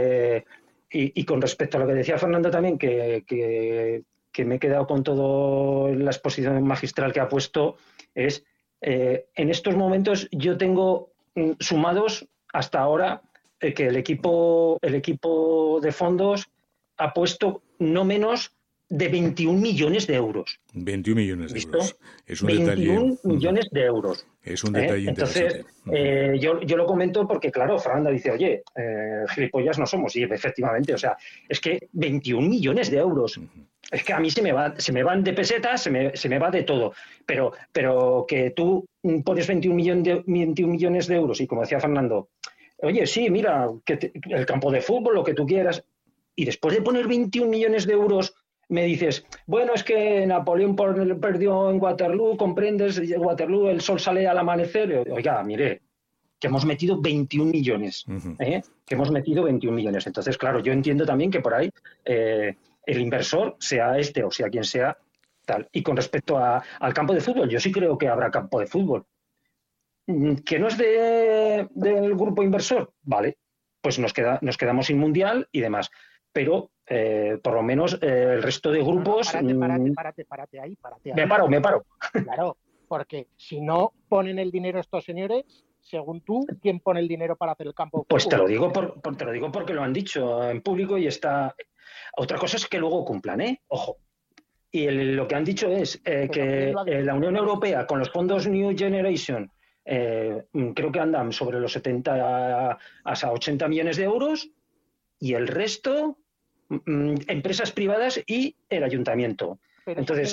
y con respecto a lo que decía Fernando también, que me he quedado con toda la exposición magistral que ha puesto, es en estos momentos yo tengo sumados hasta ahora que el equipo de fondos ha puesto no menos de 21 millones de euros. 21 millones de ¿Visto? euros. Es un 21 detalle. millones de euros. Es un detalle Entonces, interesante. yo lo comento porque, claro, Fernanda dice, oye, gilipollas no somos. Y efectivamente, o sea, es que 21 millones de euros. Es que a mí se me van de pesetas, se me va de todo. Pero que tú pones 21 millones de euros y, como decía Fernando, oye, sí, mira, el campo de fútbol, lo que tú quieras, y después de poner 21 millones de euros me dices, bueno, es que Napoleón perdió en Waterloo, comprendes, Waterloo, el sol sale al amanecer. Oiga, mire, que hemos metido 21 millones, que hemos metido 21 millones. Entonces, claro, yo entiendo también que por ahí el inversor, sea este o sea quien sea, tal. Y con respecto al campo de fútbol, yo sí creo que habrá campo de fútbol. ¿Que no es del grupo inversor? Vale, pues nos quedamos sin mundial y demás. Pero por lo menos el resto de grupos... Párate ahí. Me paro. Claro, porque si no ponen el dinero estos señores, según tú, ¿quién pone el dinero para hacer el campo? Pues te lo digo porque lo han dicho en público y está... Otra cosa es que luego cumplan, ¿eh? Ojo. Y lo que han dicho es que la Unión Europea, con los fondos New Generation, creo que andan sobre los 70 hasta 80 millones de euros, y el resto, empresas privadas y el ayuntamiento. Pero entonces,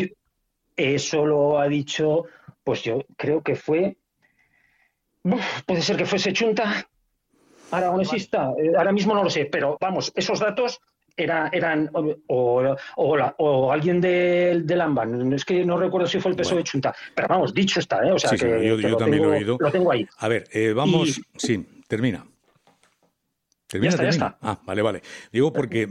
eso lo ha dicho, pues yo creo que fue... puede ser que fuese Chunta aragonesista, ahora mismo no lo sé, pero vamos, esos datos eran o alguien del AMBAN, es que no recuerdo si fue el PSOE de Chunta, pero vamos, dicho está, o sea, sí, yo también lo he oído. Lo tengo ahí. A ver, vamos, sí, termina. Ya está. Ah, vale. Digo porque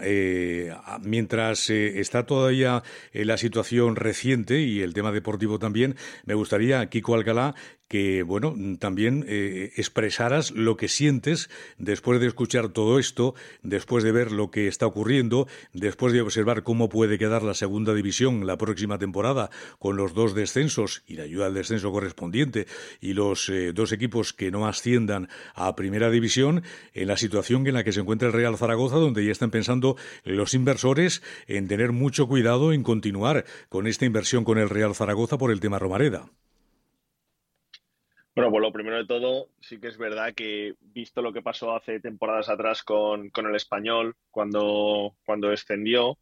mientras está todavía la situación reciente y el tema deportivo también, me gustaría, Kiko Alcalá, que, bueno, también expresaras lo que sientes después de escuchar todo esto, después de ver lo que está ocurriendo, después de observar cómo puede quedar la segunda división la próxima temporada con los 2 descensos y la ayuda al descenso correspondiente y los 2 equipos que no asciendan a primera división, en la situación en la que se encuentra el Real Zaragoza, donde ya están pensando los inversores en tener mucho cuidado en continuar con esta inversión con el Real Zaragoza por el tema Romareda. Bueno, pues lo primero de todo, sí que es verdad que, visto lo que pasó hace temporadas atrás con el Español, cuando descendió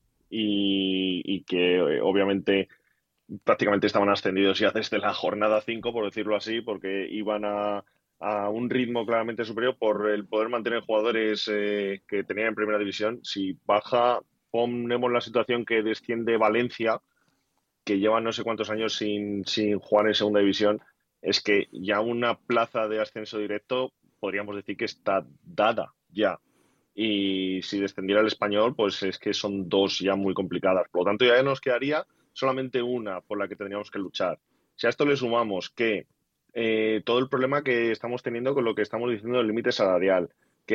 y que obviamente prácticamente estaban ascendidos ya desde la jornada 5, por decirlo así, porque iban a un ritmo claramente superior por el poder mantener jugadores que tenían en primera división. Si baja, ponemos la situación que desciende Valencia, que llevan no sé cuántos años sin jugar en segunda división, es que ya una plaza de ascenso directo podríamos decir que está dada ya. Y si descendiera el Español, pues es que son dos ya muy complicadas. Por lo tanto, ya nos quedaría solamente una por la que tendríamos que luchar. Si a esto le sumamos que todo el problema que estamos teniendo con lo que estamos diciendo del límite salarial,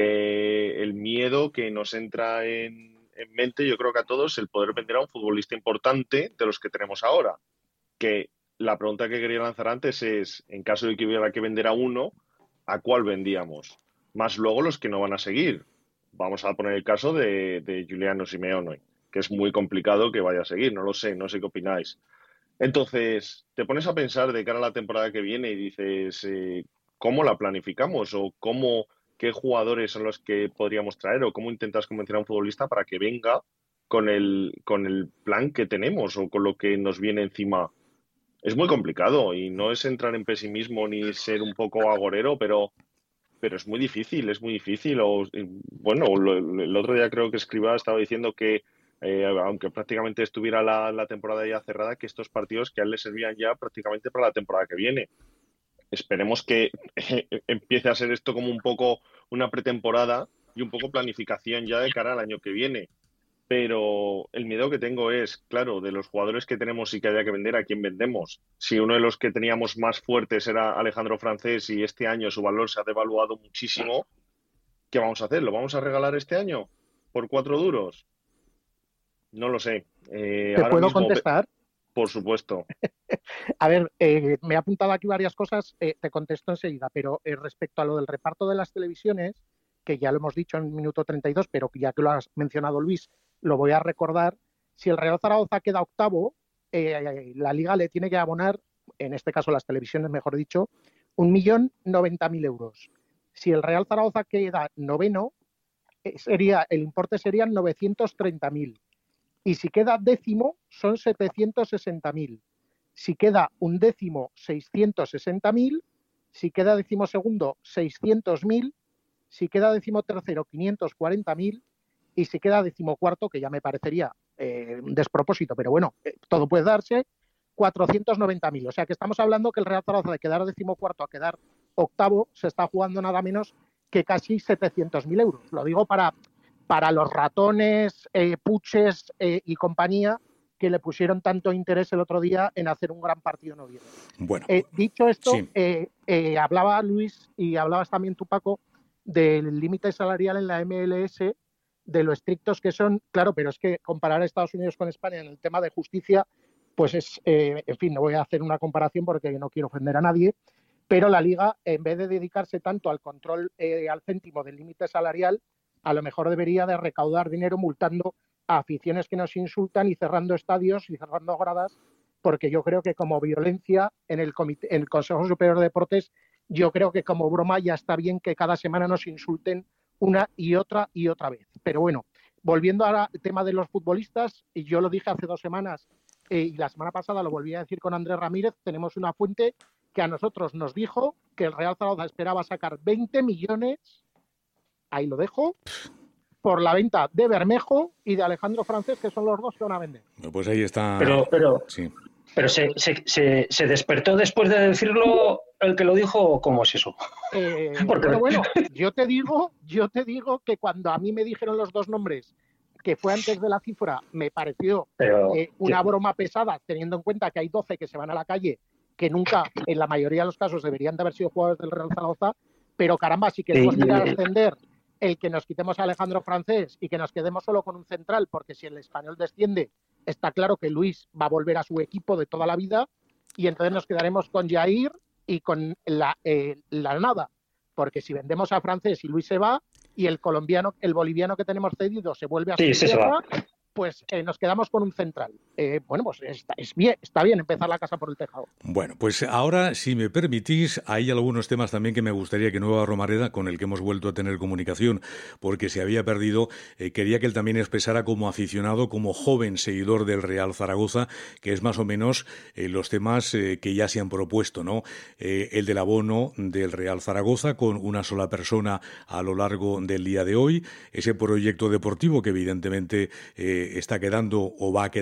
que el miedo que nos entra en mente, yo creo que a todos, el poder vender a un futbolista importante de los que tenemos ahora. Que la pregunta que quería lanzar antes es, en caso de que hubiera que vender a uno, ¿a cuál vendíamos? Más luego los que no van a seguir. Vamos a poner el caso de Giuliano Simeone, que es muy complicado que vaya a seguir, no lo sé, no sé qué opináis. Entonces, te pones a pensar de cara a la temporada que viene y dices, ¿cómo la planificamos? O qué jugadores son los que podríamos traer, o cómo intentas convencer a un futbolista para que venga con el plan que tenemos o con lo que nos viene encima. Es muy complicado y no es entrar en pesimismo ni ser un poco agorero, pero es muy difícil, es muy difícil. Bueno, el otro día creo que Escribá estaba diciendo que, aunque prácticamente estuviera la temporada ya cerrada, que estos partidos que a él le servían ya prácticamente para la temporada que viene. Esperemos que empiece a ser esto como un poco una pretemporada y un poco planificación ya de cara al año que viene. Pero el miedo que tengo es, claro, de los jugadores que tenemos y que haya que vender, ¿a quién vendemos? Si uno de los que teníamos más fuertes era Alejandro Francés y este año su valor se ha devaluado muchísimo, ¿qué vamos a hacer? ¿Lo vamos a regalar este año por 4 duros? No lo sé. ¿Te puedo contestar? Por supuesto. A ver, me he apuntado aquí varias cosas, te contesto enseguida, pero respecto a lo del reparto de las televisiones, que ya lo hemos dicho en el minuto 32, pero ya que lo has mencionado, Luis, lo voy a recordar. Si el Real Zaragoza queda octavo, la Liga le tiene que abonar, en este caso las televisiones, mejor dicho, 1.090.000 euros. Si el Real Zaragoza queda noveno, el importe serían 930.000. Y si queda décimo, son 760.000. Si queda undécimo, 660.000. Si queda decimosegundo, 600.000. Si queda decimotercero, 540.000. Y si queda decimocuarto, que ya me parecería un despropósito, pero bueno, todo puede darse, 490.000. O sea que estamos hablando que el Real Zaragoza, de quedar decimocuarto a quedar octavo, se está jugando nada menos que casi 700.000 euros. Lo digo para los ratones, Puches y compañía, que le pusieron tanto interés el otro día en hacer un gran partido en Oviedo. Bueno, dicho esto, sí. Hablaba Luis y hablabas también tú, Paco, del límite salarial en la MLS, de lo estrictos que son. Claro, pero es que comparar a Estados Unidos con España en el tema de justicia, pues es, en fin, no voy a hacer una comparación porque no quiero ofender a nadie, pero la Liga, en vez de dedicarse tanto al control al céntimo del límite salarial, a lo mejor debería de recaudar dinero multando a aficiones que nos insultan y cerrando estadios y cerrando gradas, porque yo creo que como violencia en el Consejo Superior de Deportes, yo creo que como broma ya está bien que cada semana nos insulten una y otra vez. Pero bueno, volviendo al tema de los futbolistas, y yo lo dije hace 2 semanas y la semana pasada lo volví a decir con Andrés Ramírez, tenemos una fuente que a nosotros nos dijo que el Real Zaragoza esperaba sacar 20 millones, ahí lo dejo, por la venta de Bermejo y de Alejandro Francés, que son los dos que van a vender. Pues ahí está. Sí. Pero se despertó después de decirlo el que lo dijo, ¿cómo es eso? Pero bueno, yo te digo que cuando a mí me dijeron los 2 nombres, que fue antes de la cifra, me pareció una broma pesada, teniendo en cuenta que hay 12 que se van a la calle, que nunca, en la mayoría de los casos, deberían de haber sido jugadores del Real Zaragoza, pero caramba, si queremos llegar a ascender, el que nos quitemos a Alejandro Francés y que nos quedemos solo con un central, porque si el Español desciende, está claro que Luis va a volver a su equipo de toda la vida y entonces nos quedaremos con Jair y con la nada, porque si vendemos a Francés y Luis se va y el boliviano que tenemos cedido se vuelve a su tierra, pues nos quedamos con un central. Bueno, pues está bien empezar la casa por el tejado. Bueno, pues ahora, si me permitís, hay algunos temas también que me gustaría que Nueva Romareda, con el que hemos vuelto a tener comunicación, porque se había perdido, quería que él también expresara como aficionado, como joven seguidor del Real Zaragoza, que es más o menos los temas que ya se han propuesto, ¿no? El del abono del Real Zaragoza con una sola persona a lo largo del día de hoy, ese proyecto deportivo que evidentemente está quedando o va a quedar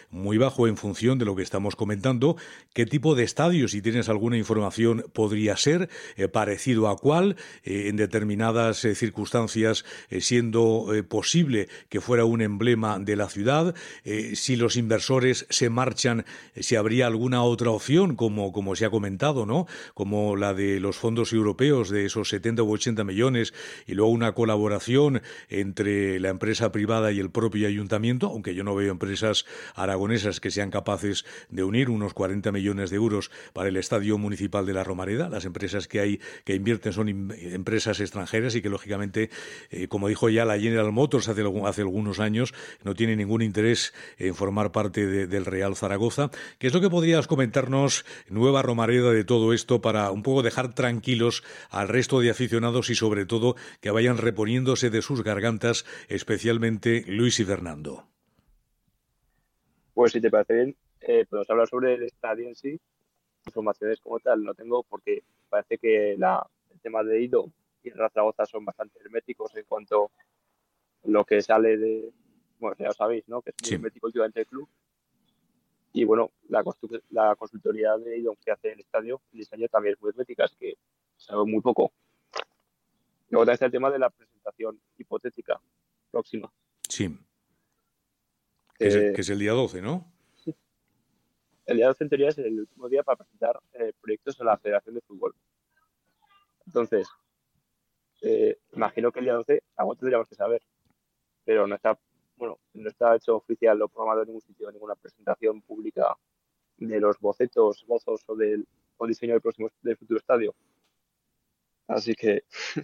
muy bajo en función de lo que estamos comentando. ¿Qué tipo de estadio, si tienes alguna información, podría ser? ¿Parecido a cuál? En determinadas circunstancias, siendo posible que fuera un emblema de la ciudad. Si los inversores se marchan, si habría alguna otra opción, como se ha comentado, ¿no? Como la de los fondos europeos de esos 70 u 80 millones y luego una colaboración entre la empresa privada y el propio ayuntamiento, aunque yo no veo empresas aragonesas que sean capaces de unir unos 40 millones de euros para el Estadio Municipal de la Romareda. Las empresas que hay que invierten son empresas extranjeras y que, lógicamente, como dijo ya la General Motors hace algunos años, no tiene ningún interés en formar parte del Real Zaragoza. ¿Qué es lo que podrías comentarnos, Nueva Romareda, de todo esto para un poco dejar tranquilos al resto de aficionados y, sobre todo, que vayan reponiéndose de sus gargantas, especialmente Luis y Fernando? Pues si te parece bien, podemos hablar sobre el estadio en sí. Informaciones como tal no tengo, porque parece que el tema de Ido y el Real Zaragoza son bastante herméticos en cuanto a lo que sale de... Bueno, ya lo sabéis, ¿no? Que es muy hermético últimamente el club. Y bueno, la consultoría de Ido que hace el estadio, el diseño también es muy hermética, así que sabe muy poco. Luego también está el tema de la presentación hipotética próxima. Sí. Que es el día 12, ¿no? El día 12 en teoría es el último día para presentar proyectos a la Federación de Fútbol. Entonces, imagino que el día 12 algo tendríamos que saber, pero no está hecho oficial o programado en ningún sitio, ninguna presentación pública de los bozos o diseño del futuro estadio. Así que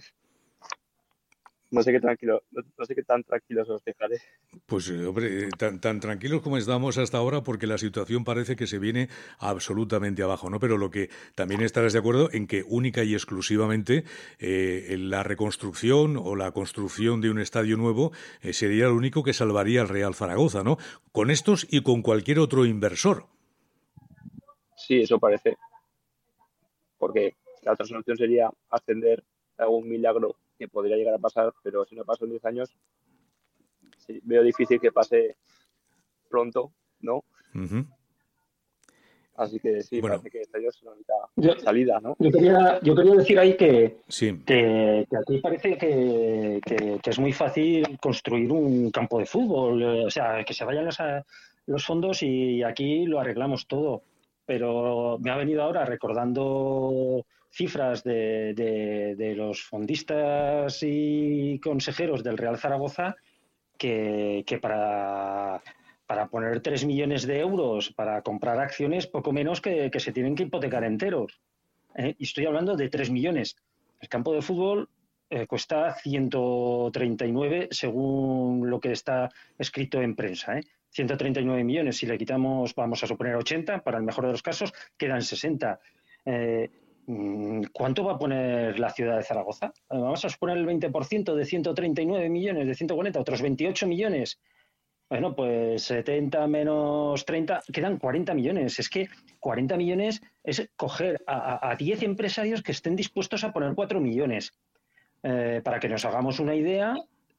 no sé qué tan tranquilos os dejaré. Pues, hombre, tan tranquilos como estamos hasta ahora, porque la situación parece que se viene absolutamente abajo, ¿no? Pero lo que también estarás de acuerdo en que única y exclusivamente la reconstrucción o la construcción de un estadio nuevo sería lo único que salvaría al Real Zaragoza, ¿no? Con estos y con cualquier otro inversor. Sí, eso parece. Porque la otra solución sería ascender algún milagro que podría llegar a pasar, pero si no pasa en 10 años, sí, veo difícil que pase pronto, ¿no? Uh-huh. Así que sí, bueno, parece que esta es la única salida, ¿no? Yo quería decir ahí que aquí parece que es muy fácil construir un campo de fútbol, o sea, que se vayan los fondos y aquí lo arreglamos todo. Pero me ha venido ahora recordando cifras de los fondistas y consejeros del Real Zaragoza que para poner 3 millones de euros para comprar acciones, poco menos que se tienen que hipotecar enteros. Y estoy hablando de 3 millones. El campo de fútbol cuesta 139 según lo que está escrito en prensa. 139 millones. Si le quitamos, vamos a suponer 80, para el mejor de los casos, quedan 60. ¿Cuánto va a poner la ciudad de Zaragoza? Vamos a suponer el 20% de 139 millones, de 140, otros 28 millones. Bueno, pues 70 menos 30, quedan 40 millones. Es que 40 millones es coger a 10 empresarios que estén dispuestos a poner 4 millones. Para que nos hagamos una idea,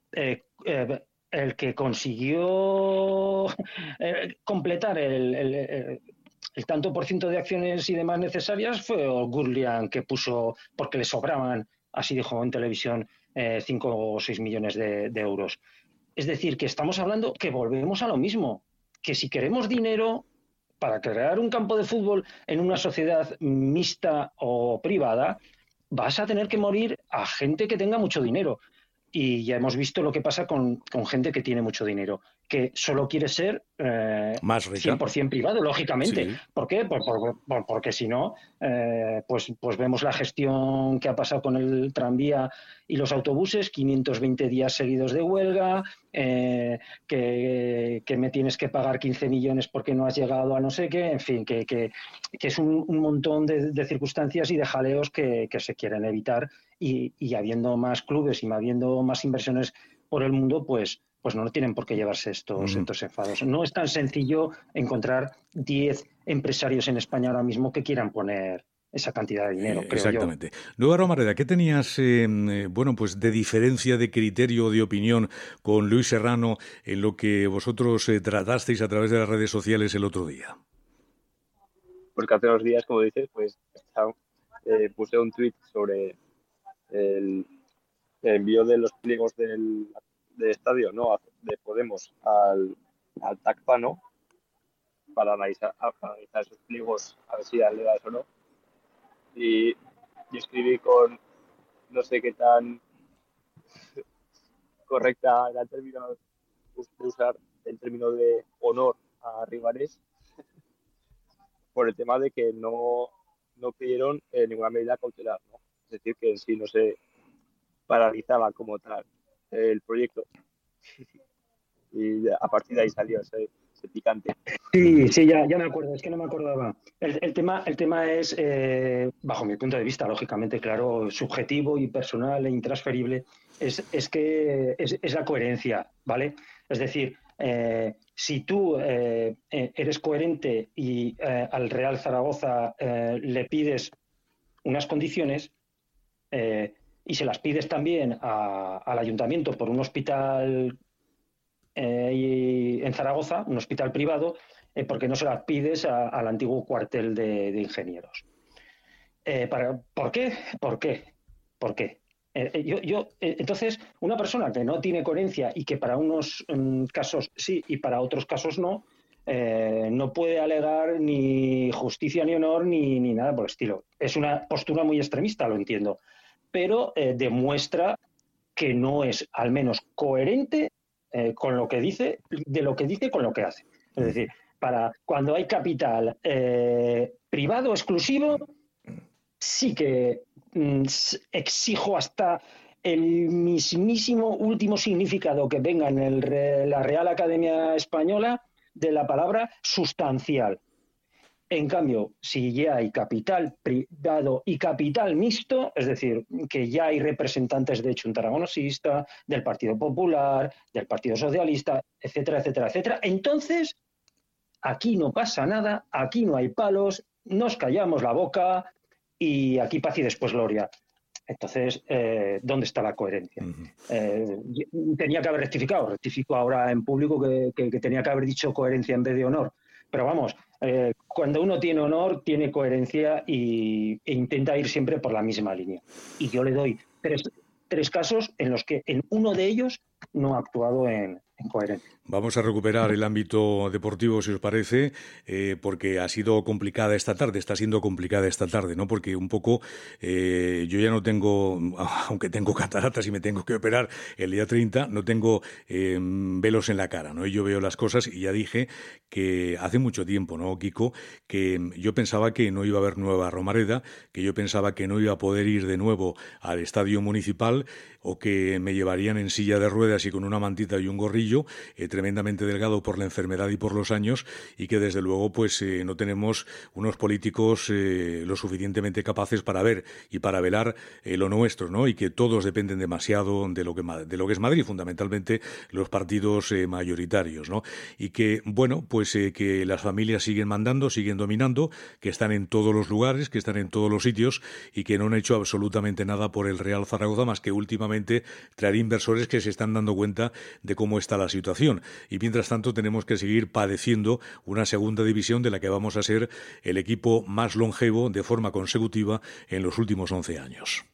el que consiguió completar el tanto por ciento de acciones y demás necesarias fue Gurlian, que puso, porque le sobraban, así dijo en televisión, 5 o 6 millones de euros. Es decir, que estamos hablando que volvemos a lo mismo, que si queremos dinero para crear un campo de fútbol en una sociedad mixta o privada, vas a tener que morir a gente que tenga mucho dinero. Y ya hemos visto lo que pasa con gente que tiene mucho dinero, que solo quiere ser más rica. 100% privado, lógicamente. Sí. ¿Por qué? Porque si no, pues vemos la gestión que ha pasado con el tranvía y los autobuses, 520 días seguidos de huelga, que me tienes que pagar 15 millones porque no has llegado a no sé qué, en fin, que es un montón de circunstancias y de jaleos que se quieren evitar y habiendo más clubes y habiendo más inversiones por el mundo, pues no tienen por qué llevarse estos enfados. No es tan sencillo encontrar 10 empresarios en España ahora mismo que quieran poner esa cantidad de dinero, creo exactamente. Nueva Romareda, ¿qué tenías, bueno, pues de diferencia de criterio o de opinión con Luis Serrano en lo que vosotros tratasteis a través de las redes sociales el otro día? Porque hace unos días, como dices, pues puse un tweet sobre el envío de los pliegos del estadio, ¿no? De Podemos al TACPA, ¿no? Para analizar esos pliegos, a ver si dan legas o no. Y escribí con no sé qué tan correcta era el término de usar el término de honor a Rivares por el tema de que no pidieron ninguna medida cautelar, ¿no? Es decir, que en sí no se paralizaba como tal el proyecto. Y a partir de ahí salió ese picante. Sí, ya me acuerdo, es que no me acordaba. El tema es, bajo mi punto de vista, lógicamente, claro, subjetivo y personal e intransferible, es que es la coherencia, ¿vale? Es decir, si tú eres coherente y al Real Zaragoza le pides unas condiciones y se las pides también al ayuntamiento por un hospital en Zaragoza, un hospital privado, porque no se las pides al antiguo cuartel de ingenieros. ¿Por qué? ¿Por qué? ¿Por qué? Entonces, una persona que no tiene coherencia y que para unos casos sí y para otros casos no, no puede alegar ni justicia ni honor ni nada por el estilo. Es una postura muy extremista, lo entiendo, pero demuestra que no es al menos coherente con lo que dice, de lo que dice con lo que hace. Es decir, para cuando hay capital privado exclusivo, sí que exijo hasta el mismísimo último significado que venga en la Real Academia Española de la palabra sustancial. En cambio, si ya hay capital privado y capital mixto, es decir, que ya hay representantes de Junta Aragonesista, del Partido Popular, del Partido Socialista, etcétera, etcétera, etcétera, entonces aquí no pasa nada, aquí no hay palos, nos callamos la boca y aquí paz y después gloria. Entonces, ¿dónde está la coherencia? Tenía que haber rectifico ahora en público que tenía que haber dicho coherencia en vez de honor. Pero vamos, cuando uno tiene honor, tiene coherencia e intenta ir siempre por la misma línea. Y yo le doy tres casos en los que en uno de ellos no ha actuado en coherencia. Vamos a recuperar el ámbito deportivo, si os parece, porque ha sido complicada esta tarde, está siendo complicada esta tarde, ¿no? Porque un poco yo ya no tengo, aunque tengo cataratas y me tengo que operar el día 30, no tengo velos en la cara, ¿no? Y yo veo las cosas y ya dije que hace mucho tiempo, ¿no, Kiko? Que yo pensaba que no iba a haber nueva Romareda, que yo pensaba que no iba a poder ir de nuevo al estadio municipal o que me llevarían en silla de ruedas y con una mantita y un gorrillo, tremendamente delgado por la enfermedad y por los años, y que desde luego pues no tenemos unos políticos lo suficientemente capaces para ver y para velar lo nuestro, ¿no? Y que todos dependen demasiado de lo que es Madrid, fundamentalmente los partidos mayoritarios, ¿no? Y que, bueno, pues que las familias siguen mandando, siguen dominando, que están en todos los lugares, que están en todos los sitios y que no han hecho absolutamente nada por el Real Zaragoza más que últimamente traer inversores que se están dando cuenta de cómo está la situación. Y mientras tanto tenemos que seguir padeciendo una segunda división de la que vamos a ser el equipo más longevo de forma consecutiva en los últimos 11 años.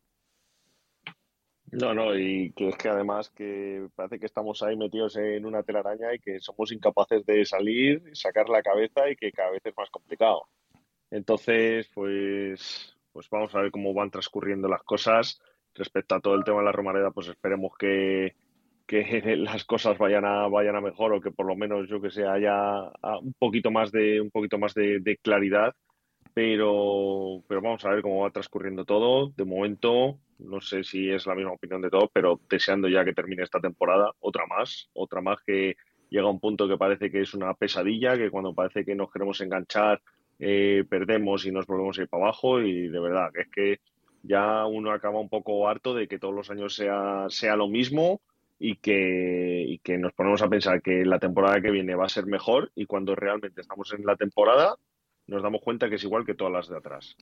No, y que es que además que parece que estamos ahí metidos en una telaraña y que somos incapaces de salir, sacar la cabeza y que cada vez es más complicado. Entonces, pues vamos a ver cómo van transcurriendo las cosas. Respecto a todo el tema de la Romareda, pues esperemos que las cosas vayan a mejor o que por lo menos, yo que sé, haya un poquito más de claridad, pero vamos a ver cómo va transcurriendo todo. De momento, no sé si es la misma opinión de todos, pero deseando ya que termine esta temporada, otra más que llega a un punto que parece que es una pesadilla, que cuando parece que nos queremos enganchar, perdemos y nos volvemos a ir para abajo, y de verdad que es que ya uno acaba un poco harto de que todos los años sea lo mismo y que nos ponemos a pensar que la temporada que viene va a ser mejor, y cuando realmente estamos en la temporada nos damos cuenta que es igual que todas las de atrás.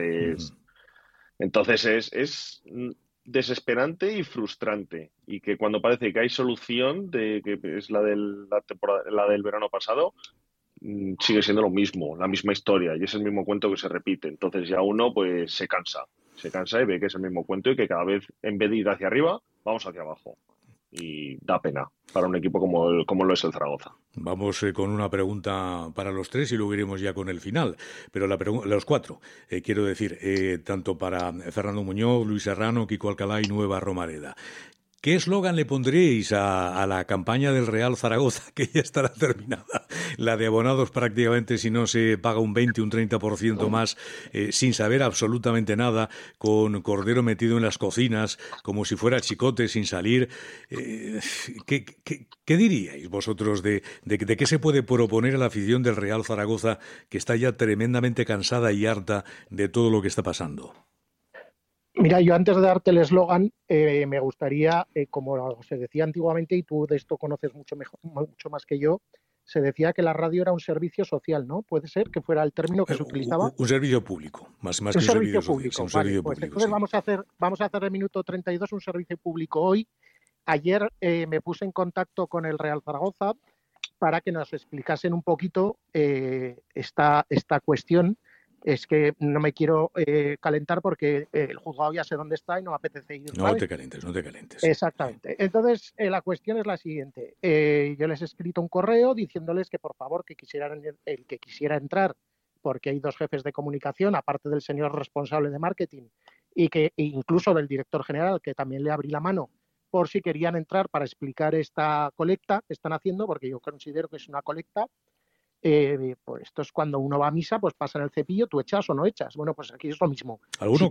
Entonces es desesperante y frustrante, y que cuando parece que hay solución, de que es la del verano pasado, sigue siendo lo mismo, la misma historia, y es el mismo cuento que se repite. Entonces ya uno pues se cansa y ve que es el mismo cuento y que cada vez, en vez de ir hacia arriba, vamos hacia abajo. Y da pena para un equipo como lo es el Zaragoza. Vamos con una pregunta para los tres y luego iremos ya con el final. Pero los cuatro, quiero decir, tanto para Fernando Muñoz, Luis Serrano, Kiko Alcalá y Nueva Romareda. ¿Qué eslogan le pondréis a la campaña del Real Zaragoza, que ya estará terminada? La de abonados prácticamente, si no se paga un 20, un 30% más, sin saber absolutamente nada, con Cordero metido en las cocinas, como si fuera chicote sin salir. ¿Qué diríais vosotros de qué se puede proponer a la afición del Real Zaragoza, que está ya tremendamente cansada y harta de todo lo que está pasando? Mira, yo antes de darte el eslogan, me gustaría, como se decía antiguamente, y tú de esto conoces mucho más que yo, se decía que la radio era un servicio social, ¿no? ¿Puede ser que fuera el término que se utilizaba? Un servicio público, más que un servicio público. Un servicio público. Entonces sí. vamos a hacer el minuto 32 un servicio público hoy. Ayer me puse en contacto con el Real Zaragoza para que nos explicasen un poquito esta cuestión. Es que no me quiero calentar porque el juzgado ya sé dónde está y no me apetece ir. No te calientes. Exactamente. Entonces, la cuestión es la siguiente. Yo les he escrito un correo diciéndoles que, por favor, el que quisiera entrar, porque hay dos jefes de comunicación, aparte del señor responsable de marketing, y que incluso del director general, que también le abrí la mano, por si querían entrar para explicar esta colecta que están haciendo, porque yo considero que es una colecta. Pues esto es cuando uno va a misa, pues pasa en el cepillo, tú echas o no echas. Bueno, pues aquí es lo mismo. Si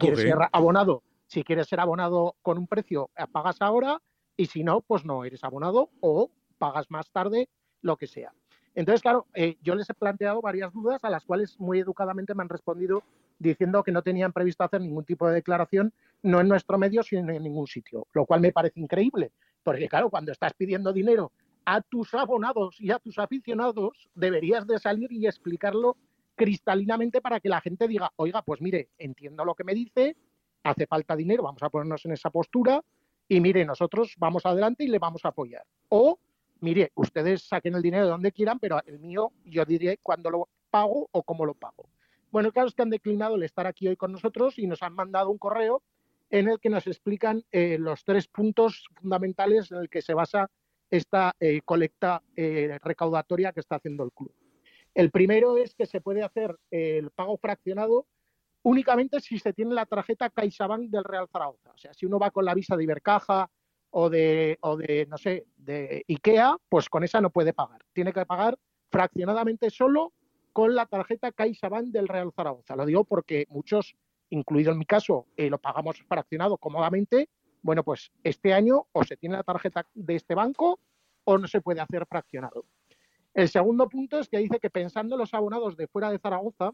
quieres ser abonado con un precio, pagas ahora, y si no, pues no eres abonado o pagas más tarde, lo que sea. Entonces, claro, yo les he planteado varias dudas a las cuales muy educadamente me han respondido diciendo que no tenían previsto hacer ningún tipo de declaración, no en nuestro medio, sino en ningún sitio, lo cual me parece increíble, porque claro, cuando estás pidiendo dinero a tus abonados y a tus aficionados, deberías de salir y explicarlo cristalinamente para que la gente diga, oiga, pues mire, entiendo lo que me dice, hace falta dinero, vamos a ponernos en esa postura y mire, nosotros vamos adelante y le vamos a apoyar. O, mire, ustedes saquen el dinero de donde quieran, pero el mío yo diré cuándo lo pago o cómo lo pago. Bueno, claro, es que han declinado el estar aquí hoy con nosotros y nos han mandado un correo en el que nos explican los 3 puntos fundamentales en el que se basa esta colecta recaudatoria que está haciendo el club. El primero es que se puede hacer el pago fraccionado únicamente si se tiene la tarjeta CaixaBank del Real Zaragoza. O sea, si uno va con la Visa de Ibercaja o de no sé, de Ikea, pues con esa no puede pagar. Tiene que pagar fraccionadamente solo con la tarjeta CaixaBank del Real Zaragoza. Lo digo porque muchos, incluido en mi caso, lo pagamos fraccionado cómodamente. Bueno, pues este año o se tiene la tarjeta de este banco o no se puede hacer fraccionado. El segundo punto es que dice que pensando en los abonados de fuera de Zaragoza,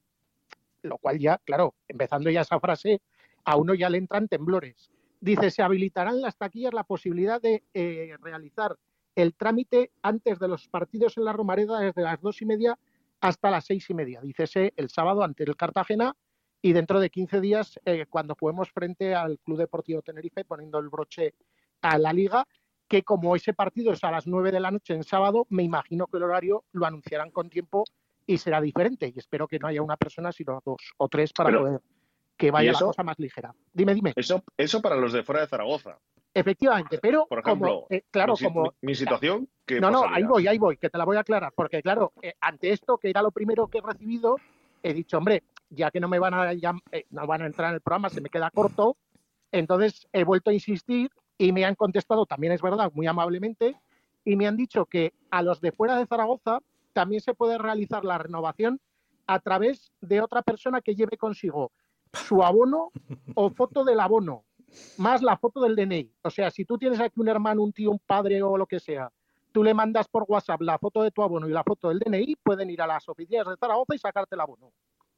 lo cual ya, claro, empezando ya esa frase, a uno ya le entran temblores. Dice, se habilitarán las taquillas la posibilidad de realizar el trámite antes de los partidos en la Romareda desde las 2:30 hasta las 6:30. Dícese el sábado ante el Cartagena y dentro de 15 días cuando juguemos frente al Club Deportivo Tenerife, poniendo el broche a la Liga, que como ese partido es a las 9 de la noche en sábado, me imagino que el horario lo anunciarán con tiempo y será diferente. Y espero que no haya una persona, sino 2 o 3 para poder que vaya la cosa más ligera. Dime. Eso para los de fuera de Zaragoza. Efectivamente, pero por ejemplo, mi situación, ¿qué pasaría? Ahí voy, que te la voy a aclarar, porque claro, ante esto, que era lo primero que he recibido, he dicho, hombre, ya que no me van a entrar en el programa, se me queda corto, entonces he vuelto a insistir y me han contestado, también es verdad, muy amablemente, y me han dicho que a los de fuera de Zaragoza también se puede realizar la renovación a través de otra persona que lleve consigo su abono o foto del abono, más la foto del DNI. O sea, si tú tienes aquí un hermano, un tío, un padre o lo que sea, tú le mandas por WhatsApp la foto de tu abono y la foto del DNI, pueden ir a las oficinas de Zaragoza y sacarte el abono.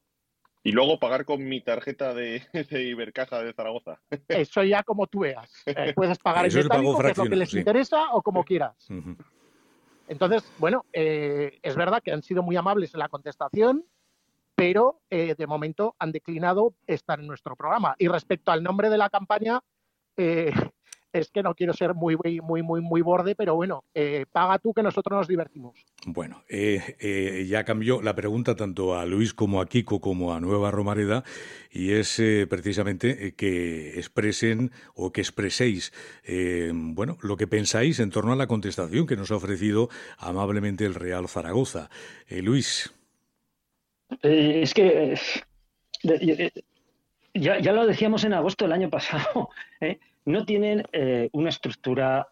Y luego pagar con mi tarjeta de Ibercaja de Zaragoza. Eso ya como tú veas. Puedes pagar en metálico, que es lo que les interesa, o como quieras. Entonces, bueno, es verdad que han sido muy amables en la contestación. pero de momento han declinado estar en nuestro programa. Y respecto al nombre de la campaña, es que no quiero ser muy borde, pero bueno, paga tú que nosotros nos divertimos. Bueno, ya cambió la pregunta tanto a Luis como a Kiko como a Nueva Romareda, y es precisamente que expresen o que expreséis bueno, lo que pensáis en torno a la contestación que nos ha ofrecido amablemente el Real Zaragoza. Luis. Es que ya lo decíamos en agosto del año pasado, no tienen una estructura,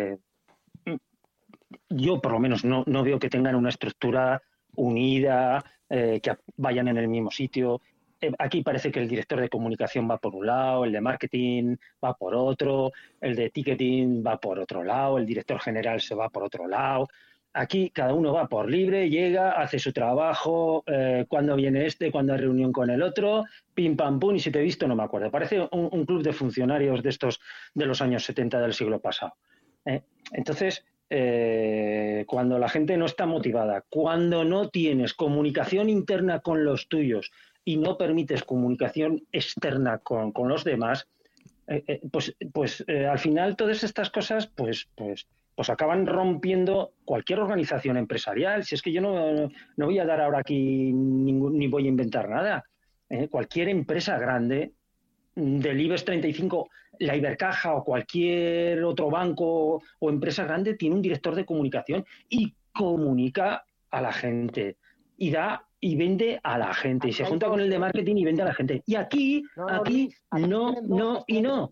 yo por lo menos no veo que tengan una estructura unida, que vayan en el mismo sitio. Aquí parece que el director de comunicación va por un lado, el de marketing va por otro, el de ticketing va por otro lado, el director general se va por otro lado. Aquí cada uno va por libre, llega, hace su trabajo, cuando viene cuando hay reunión con el otro, pim, pam, pum, y si te he visto no me acuerdo. Parece un club de funcionarios de estos de los años 70 del siglo pasado. Entonces, cuando la gente no está motivada, cuando no tienes comunicación interna con los tuyos y no permites comunicación externa con los demás, pues al final todas estas cosas pues acaban rompiendo cualquier organización empresarial. Si es que yo no voy a dar ahora aquí ni voy a inventar nada. Cualquier empresa grande del IBEX 35, la Ibercaja o cualquier otro banco o empresa grande tiene un director de comunicación y comunica a la gente y da y vende a la gente y se junta con el de marketing y vende a la gente. Y aquí no y no.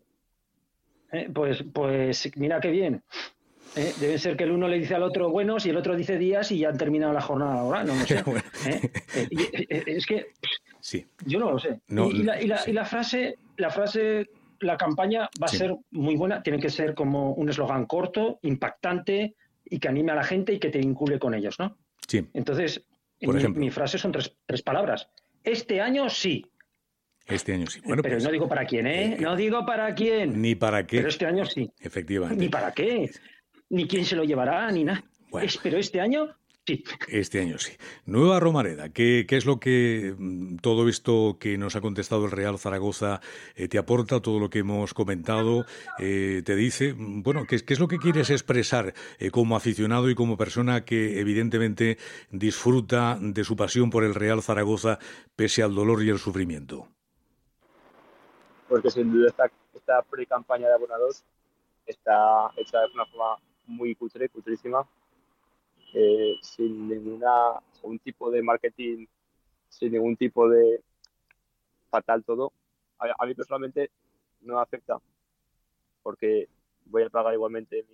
Pues mira qué bien. Debe ser que el uno le dice al otro buenos y el otro dice días y ya han terminado la jornada laboral, no lo sé. Es que sí. Yo no lo sé. No, y la frase, la campaña va a ser muy buena, tiene que ser como un eslogan corto, impactante y que anime a la gente y que te vincule con ellos, ¿no? Sí. Entonces, mi frase son tres palabras. Este año sí. Este año sí. Bueno, pero pues, no digo para quién, ¿eh? No digo para quién. Ni para qué. Pero este año sí. Efectivamente. Ni para qué. Ni quién se lo llevará, ni nada. Bueno. Pero este año sí. Este año sí. Nueva Romareda, ¿qué es lo que todo esto que nos ha contestado el Real Zaragoza te aporta, todo lo que hemos comentado, te dice? Bueno, ¿qué es lo que quieres expresar como aficionado y como persona que evidentemente disfruta de su pasión por el Real Zaragoza pese al dolor y el sufrimiento? Porque sin duda esta pre-campaña de abonados está hecha de una forma muy cutrísima. Sin ningún tipo de marketing, sin ningún tipo de fatal todo. A mí personalmente no me afecta porque voy a pagar igualmente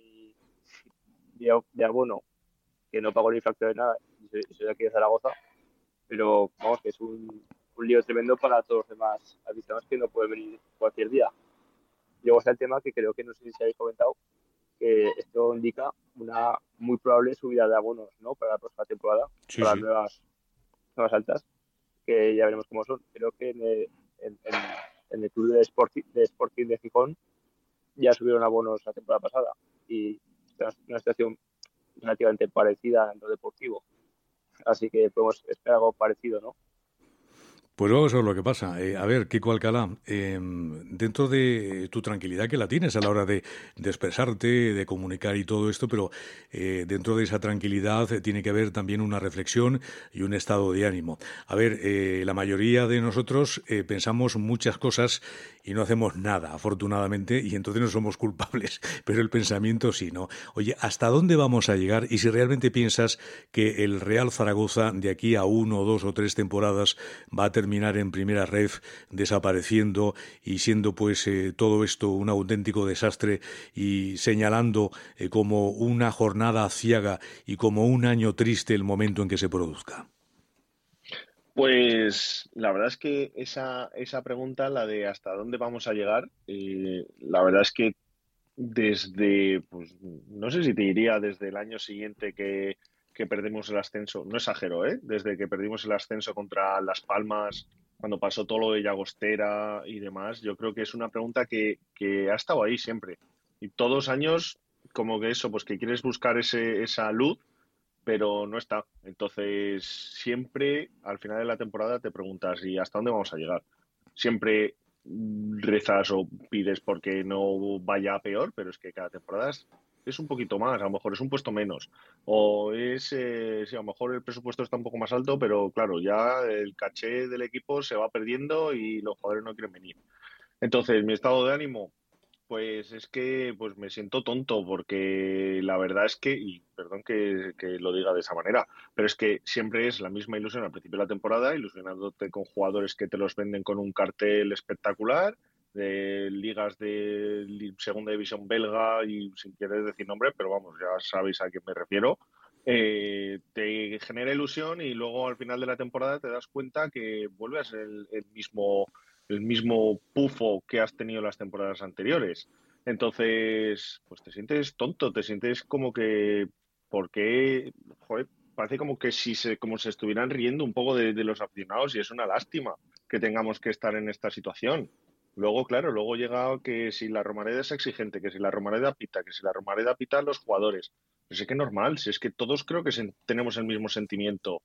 mi abono, que no pago ni fracción de nada, y soy de aquí de Zaragoza, pero vamos, que es un lío tremendo para todos los demás aficionados que no pueden venir cualquier día. Luego está el tema que creo que no sé si habéis comentado, que esto indica una muy probable subida de abonos, ¿no? Para la próxima temporada, para las nuevas altas, que ya veremos cómo son. Creo que en el club de Sporting de Gijón ya subieron abonos la temporada pasada y es una situación relativamente parecida en lo deportivo. Así que podemos esperar algo parecido, ¿no? Pues vamos a ver lo que pasa. A ver, Kiko Alcalá, dentro de tu tranquilidad que la tienes a la hora de expresarte, de comunicar y todo esto, pero dentro de esa tranquilidad tiene que haber también una reflexión y un estado de ánimo. A ver, la mayoría de nosotros pensamos muchas cosas y no hacemos nada, afortunadamente, y entonces no somos culpables, pero el pensamiento sí, ¿no? Oye, ¿hasta dónde vamos a llegar? Y si realmente piensas que el Real Zaragoza de aquí a 1, 2 o 3 temporadas va a terminar en primera ref, desapareciendo y siendo pues todo esto un auténtico desastre y señalando como una jornada aciaga y como un año triste el momento en que se produzca. Pues la verdad es que esa pregunta, la de hasta dónde vamos a llegar, la verdad es que desde, pues no sé si te diría desde el año siguiente que perdimos el ascenso, no exagero, desde que perdimos el ascenso contra Las Palmas, cuando pasó todo lo de Llagostera y demás, yo creo que es una pregunta que ha estado ahí siempre. Y todos los años, como que eso, pues que quieres buscar esa luz pero no está. Entonces, siempre al final de la temporada te preguntas, ¿y hasta dónde vamos a llegar? Siempre rezas o pides porque no vaya a peor, pero es que cada temporada es un poquito más, a lo mejor es un puesto menos, o es, sí, a lo mejor el presupuesto está un poco más alto, pero claro, ya el caché del equipo se va perdiendo y los jugadores no quieren venir. Entonces, mi estado de ánimo, pues es que pues me siento tonto porque la verdad es que, y perdón que lo diga de esa manera, pero es que siempre es la misma ilusión al principio de la temporada, ilusionándote con jugadores que te los venden con un cartel espectacular, de ligas de segunda división belga y sin querer decir nombre, pero vamos, ya sabéis a quién me refiero. Te genera ilusión y luego al final de la temporada te das cuenta que vuelve a ser el mismo pufo que has tenido las temporadas anteriores. Entonces, pues te sientes tonto, te sientes como que, porque, joder, parece como que como se estuvieran riendo un poco de los aficionados y es una lástima que tengamos que estar en esta situación. Luego, claro, luego llega que si la Romareda es exigente, que si la Romareda pita, que si la Romareda pita a los jugadores. Pues es que normal, si es que todos creo que tenemos el mismo sentimiento.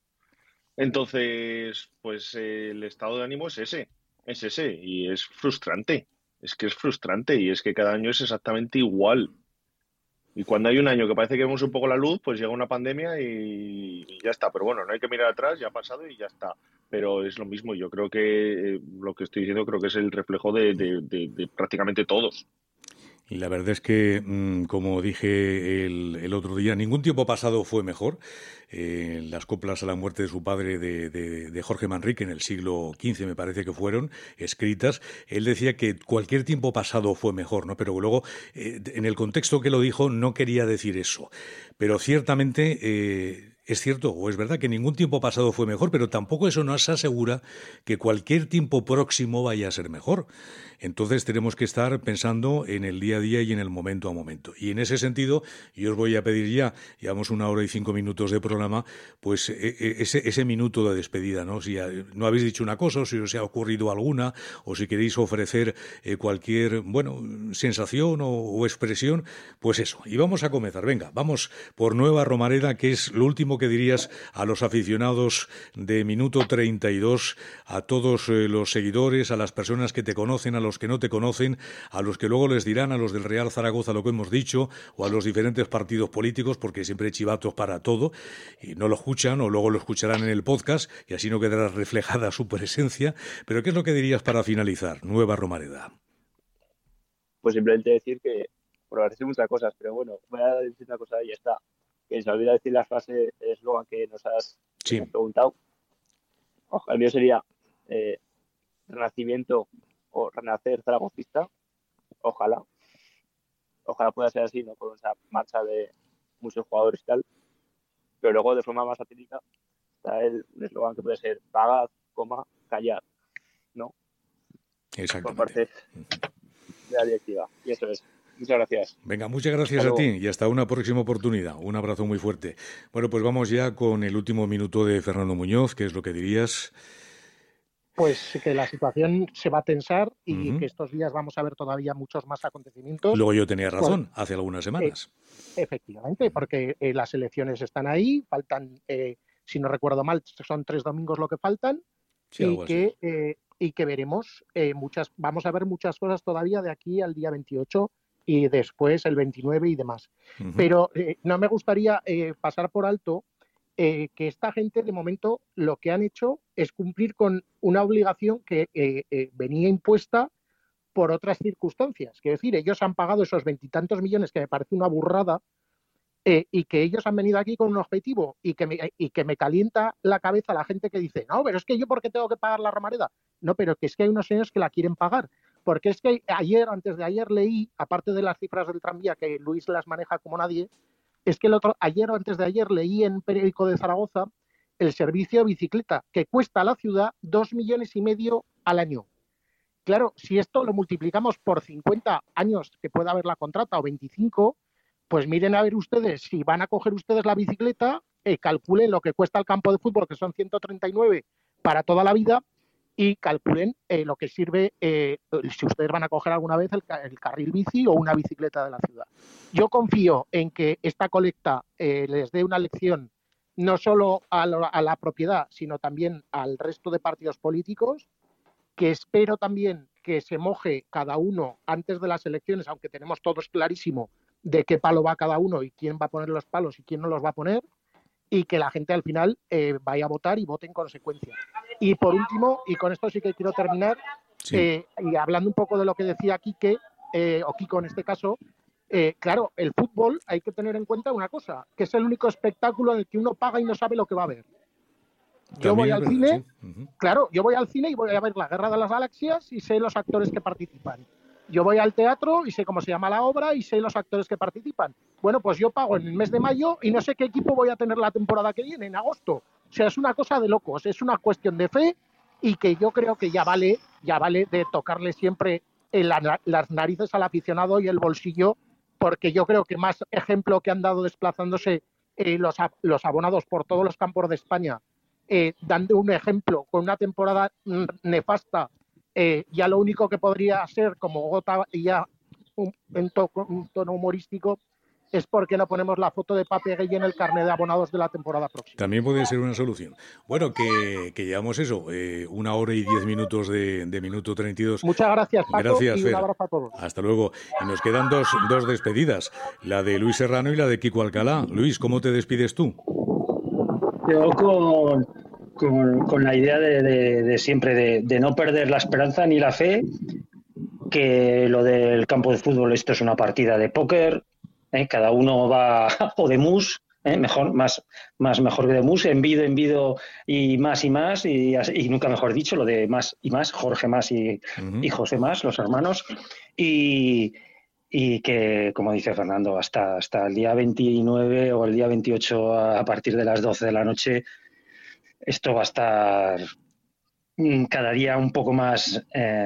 Entonces, pues el estado de ánimo es ese, y es frustrante. Es que es frustrante y es que cada año es exactamente igual. Y cuando hay un año que parece que vemos un poco la luz, pues llega una pandemia y ya está. Pero bueno, no hay que mirar atrás, ya ha pasado y ya está. Pero es lo mismo, yo creo que lo que estoy diciendo creo que es el reflejo de prácticamente todos. Y la verdad es que, como dije el otro día, ningún tiempo pasado fue mejor. Las coplas a la muerte de su padre de Jorge Manrique en el siglo XV, me parece que fueron escritas. Él decía que cualquier tiempo pasado fue mejor, ¿no? Pero luego, en el contexto que lo dijo, no quería decir eso. Pero ciertamente es cierto, o es verdad que ningún tiempo pasado fue mejor, pero tampoco eso nos asegura que cualquier tiempo próximo vaya a ser mejor. Entonces tenemos que estar pensando en el día a día y en el momento a momento. Y en ese sentido, yo os voy a pedir ya, llevamos 1 hora y 5 minutos de programa, pues ese minuto de despedida, ¿no? Si no habéis dicho una cosa, o si os ha ocurrido alguna, o si queréis ofrecer cualquier, bueno, sensación o expresión, pues eso. Y vamos a comenzar. Venga, vamos por Nueva Romareda, que es lo último que dirías a los aficionados de Minuto 32, a todos los seguidores, a las personas que te conocen, a los que no te conocen, a los que luego les dirán, a los del Real Zaragoza lo que hemos dicho, o a los diferentes partidos políticos, porque siempre hay chivatos para todo, y no lo escuchan, o luego lo escucharán en el podcast, y así no quedará reflejada su presencia. Pero ¿qué es lo que dirías para finalizar, Nueva Romareda? Pues simplemente decir que, por decir muchas cosas, pero bueno, voy a decir una cosa y ya está. Que se olvida decir la frase, el eslogan que nos has preguntado. El mío sería renacimiento o renacer zaragocista. Ojalá pueda ser así, ¿no? Con esa marcha de muchos jugadores y tal. Pero luego, de forma más satírica, está el eslogan que puede ser pagad, callar, ¿no? Exactamente. Por parte de la directiva. Y eso es. Muchas gracias. Venga, muchas gracias a ti y hasta una próxima oportunidad. Un abrazo muy fuerte. Bueno, pues vamos ya con el último minuto de Fernando Muñoz. ¿Qué es lo que dirías? Pues que la situación se va a tensar y que estos días vamos a ver todavía muchos más acontecimientos. Luego yo tenía razón, hace algunas semanas. Efectivamente, porque las elecciones están ahí, faltan, si no recuerdo mal, son 3 domingos lo que faltan, sí, y que veremos vamos a ver muchas cosas todavía de aquí al día 28 y después el 29 y demás. Pero no me gustaría pasar por alto que esta gente, de momento, lo que han hecho es cumplir con una obligación que venía impuesta por otras circunstancias. Quiero decir, ellos han pagado esos 20 y tantos millones, que me parece una burrada, y que ellos han venido aquí con un objetivo y que me calienta la cabeza la gente que dice, no, pero es que yo ¿por qué tengo que pagar la Romareda? No, pero que es que hay unos señores que la quieren pagar. Porque es que antes de ayer leí, aparte de las cifras del tranvía, que Luis las maneja como nadie, es que ayer o antes de ayer leí en Periódico de Zaragoza el servicio de bicicleta, que cuesta a la ciudad 2,5 millones al año. Claro, si esto lo multiplicamos por 50 años que pueda haber la contrata o 25, pues miren a ver ustedes, si van a coger ustedes la bicicleta, calculen lo que cuesta el campo de fútbol, que son 139 para toda la vida, y calculen lo que sirve si ustedes van a coger alguna vez el carril bici o una bicicleta de la ciudad. Yo confío en que esta colecta les dé una lección no solo a la propiedad, sino también al resto de partidos políticos, que espero también que se moje cada uno antes de las elecciones, aunque tenemos todos clarísimo de qué palo va cada uno y quién va a poner los palos y quién no los va a poner, y que la gente al final vaya a votar y vote en consecuencia. Y por último, y con esto sí que quiero terminar, y hablando un poco de lo que decía Quique, o Kiko en este caso, claro, el fútbol hay que tener en cuenta una cosa, que es el único espectáculo en el que uno paga y no sabe lo que va a ver. Yo voy al cine, claro, yo voy al cine y voy a ver La Guerra de las Galaxias y sé los actores que participan. Yo voy al teatro y sé cómo se llama la obra y sé los actores que participan. Bueno, pues yo pago en el mes de mayo y no sé qué equipo voy a tener la temporada que viene, en agosto. O sea, es una cosa de locos, es una cuestión de fe y que yo creo que ya vale de tocarle siempre las narices al aficionado y el bolsillo, porque yo creo que más ejemplo que han dado desplazándose los abonados por todos los campos de España, dando un ejemplo con una temporada nefasta, ya lo único que podría ser como gota ya un tono humorístico es porque no ponemos la foto de Pape Gueye en el carnet de abonados de la temporada próxima. También puede ser una solución. Bueno, que llevamos eso, 1 hora y 10 minutos de minuto 32. Muchas gracias, Paco, gracias, y Fer. un abrazo a todos. Hasta luego. Y nos quedan dos despedidas, la de Luis Serrano y la de Kiko Alcalá. Luis, ¿cómo te despides tú? Yo con la idea de siempre, de no perder la esperanza ni la fe, que lo del campo de fútbol, esto es una partida de póker, cada uno va, o de mus, mejor que de mus, envido y más, y nunca mejor dicho, lo de más y más, Jorge Más y José Más, los hermanos, y que, como dice Fernando, hasta el día 29 o el día 28 a partir de las 12 de la noche, esto va a estar cada día un poco más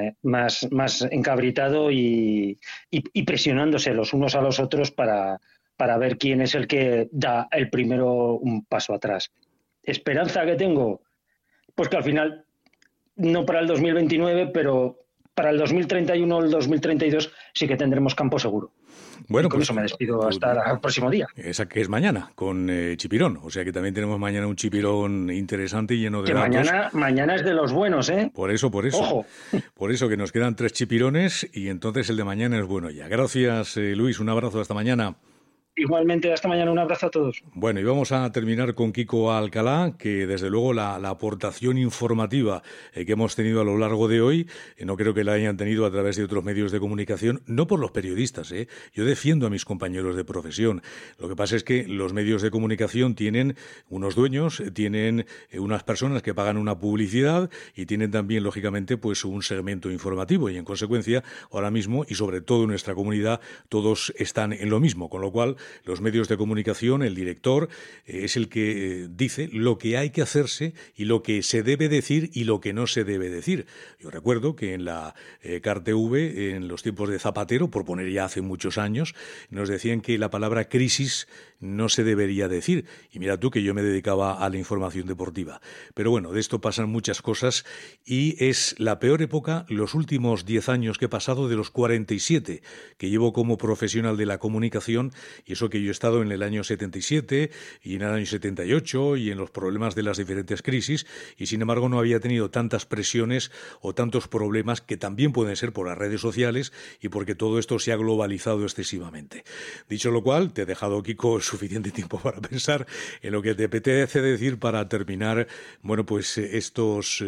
encabritado y presionándose los unos a los otros para ver quién es el que da el primero un paso atrás. ¿Esperanza que tengo? Pues que al final, no para el 2029, pero para el 2031 o el 2032 sí que tendremos campo seguro. Bueno, y con eso me despido hasta el próximo día. Esa que es mañana, con Chipirón. O sea que también tenemos mañana un Chipirón interesante y lleno de que datos. Mañana es de los buenos, ¿eh? Por eso. Ojo. Por eso que nos quedan 3 chipirones y entonces el de mañana es bueno ya. Gracias, Luis. Un abrazo. Hasta mañana. Igualmente, hasta mañana. Un abrazo a todos. Bueno, y vamos a terminar con Kiko Alcalá, que desde luego la aportación informativa que hemos tenido a lo largo de hoy, no creo que la hayan tenido a través de otros medios de comunicación, no por los periodistas, yo defiendo a mis compañeros de profesión. Lo que pasa es que los medios de comunicación tienen unos dueños, tienen unas personas que pagan una publicidad y tienen también, lógicamente, pues un segmento informativo y, en consecuencia, ahora mismo, y sobre todo en nuestra comunidad, todos están en lo mismo, con lo cual los medios de comunicación, el director, es el que dice lo que hay que hacerse y lo que se debe decir y lo que no se debe decir. Yo recuerdo que en la CarTV, en los tiempos de Zapatero, por poner ya hace muchos años, nos decían que la palabra crisis no se debería decir. Y mira tú que yo me dedicaba a la información deportiva. Pero bueno, de esto pasan muchas cosas y es la peor época, los últimos 10 años que he pasado, de los 47 que llevo como profesional de la comunicación. Y eso que yo he estado en el año 77 y en el año 78 y en los problemas de las diferentes crisis, y sin embargo no había tenido tantas presiones o tantos problemas, que también pueden ser por las redes sociales y porque todo esto se ha globalizado excesivamente. Dicho lo cual, te he dejado, Kiko, suficiente tiempo para pensar en lo que te apetece decir para terminar, bueno, pues estos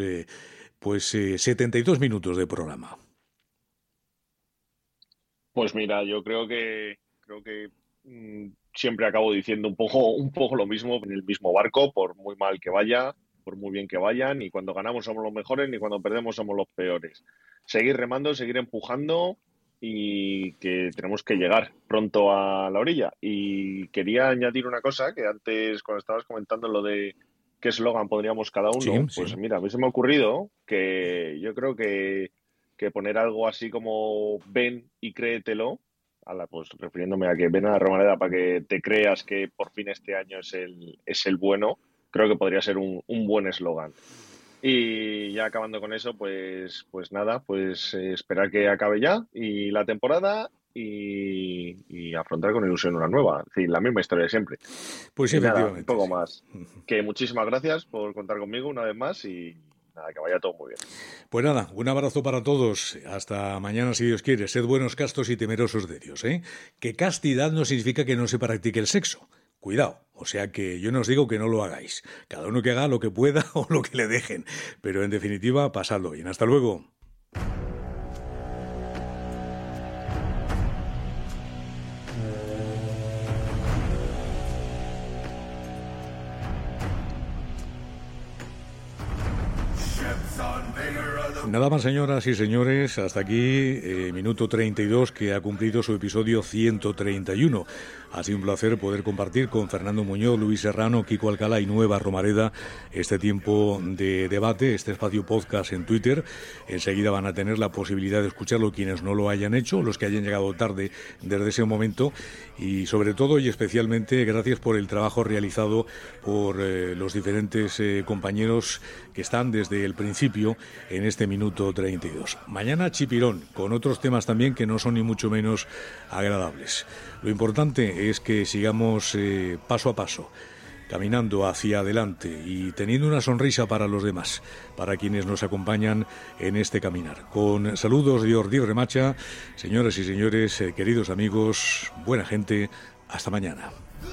72 minutos de programa. Pues mira, yo creo que siempre acabo diciendo un poco lo mismo, en el mismo barco, por muy mal que vaya, por muy bien que vayan, ni cuando ganamos somos los mejores, ni cuando perdemos somos los peores. Seguir remando, seguir empujando, y que tenemos que llegar pronto a la orilla. Y quería añadir una cosa, que antes, cuando estabas comentando lo de qué eslogan pondríamos cada uno, pues mira, a mí se me ha ocurrido que yo creo que poner algo así como ven y créetelo, pues refiriéndome a que ven a la Romareda para que te creas que por fin este año es el bueno, creo que podría ser un buen eslogan. Y ya acabando con eso, pues nada, pues esperar que acabe ya y la temporada y afrontar con ilusión una nueva. Es decir, la misma historia de siempre. Pues sí, efectivamente. Un poco más. Que muchísimas gracias por contar conmigo una vez más y nada, que vaya todo muy bien. Pues nada, un abrazo para todos. Hasta mañana, si Dios quiere. Sed buenos, castos y temerosos de Dios, ¿eh? Que castidad no significa que no se practique el sexo. Cuidado, o sea que yo no os digo que no lo hagáis. Cada uno que haga lo que pueda o lo que le dejen. Pero en definitiva, pasadlo bien. Hasta luego. Nada más, señoras y señores, hasta aquí minuto 32, que ha cumplido su episodio 131. Ha sido un placer poder compartir con Fernando Muñoz, Luis Serrano, Kiko Alcalá y Nueva Romareda este tiempo de debate, este espacio podcast en Twitter. Enseguida van a tener la posibilidad de escucharlo quienes no lo hayan hecho, los que hayan llegado tarde desde ese momento, y sobre todo y especialmente gracias por el trabajo realizado por los diferentes compañeros que están desde el principio en este minuto 32. Mañana chipirón, con otros temas también que no son ni mucho menos agradables. Lo importante es que sigamos paso a paso, caminando hacia adelante y teniendo una sonrisa para los demás, para quienes nos acompañan en este caminar. Con saludos de Ordi Remacha, señoras y señores, queridos amigos, buena gente, hasta mañana.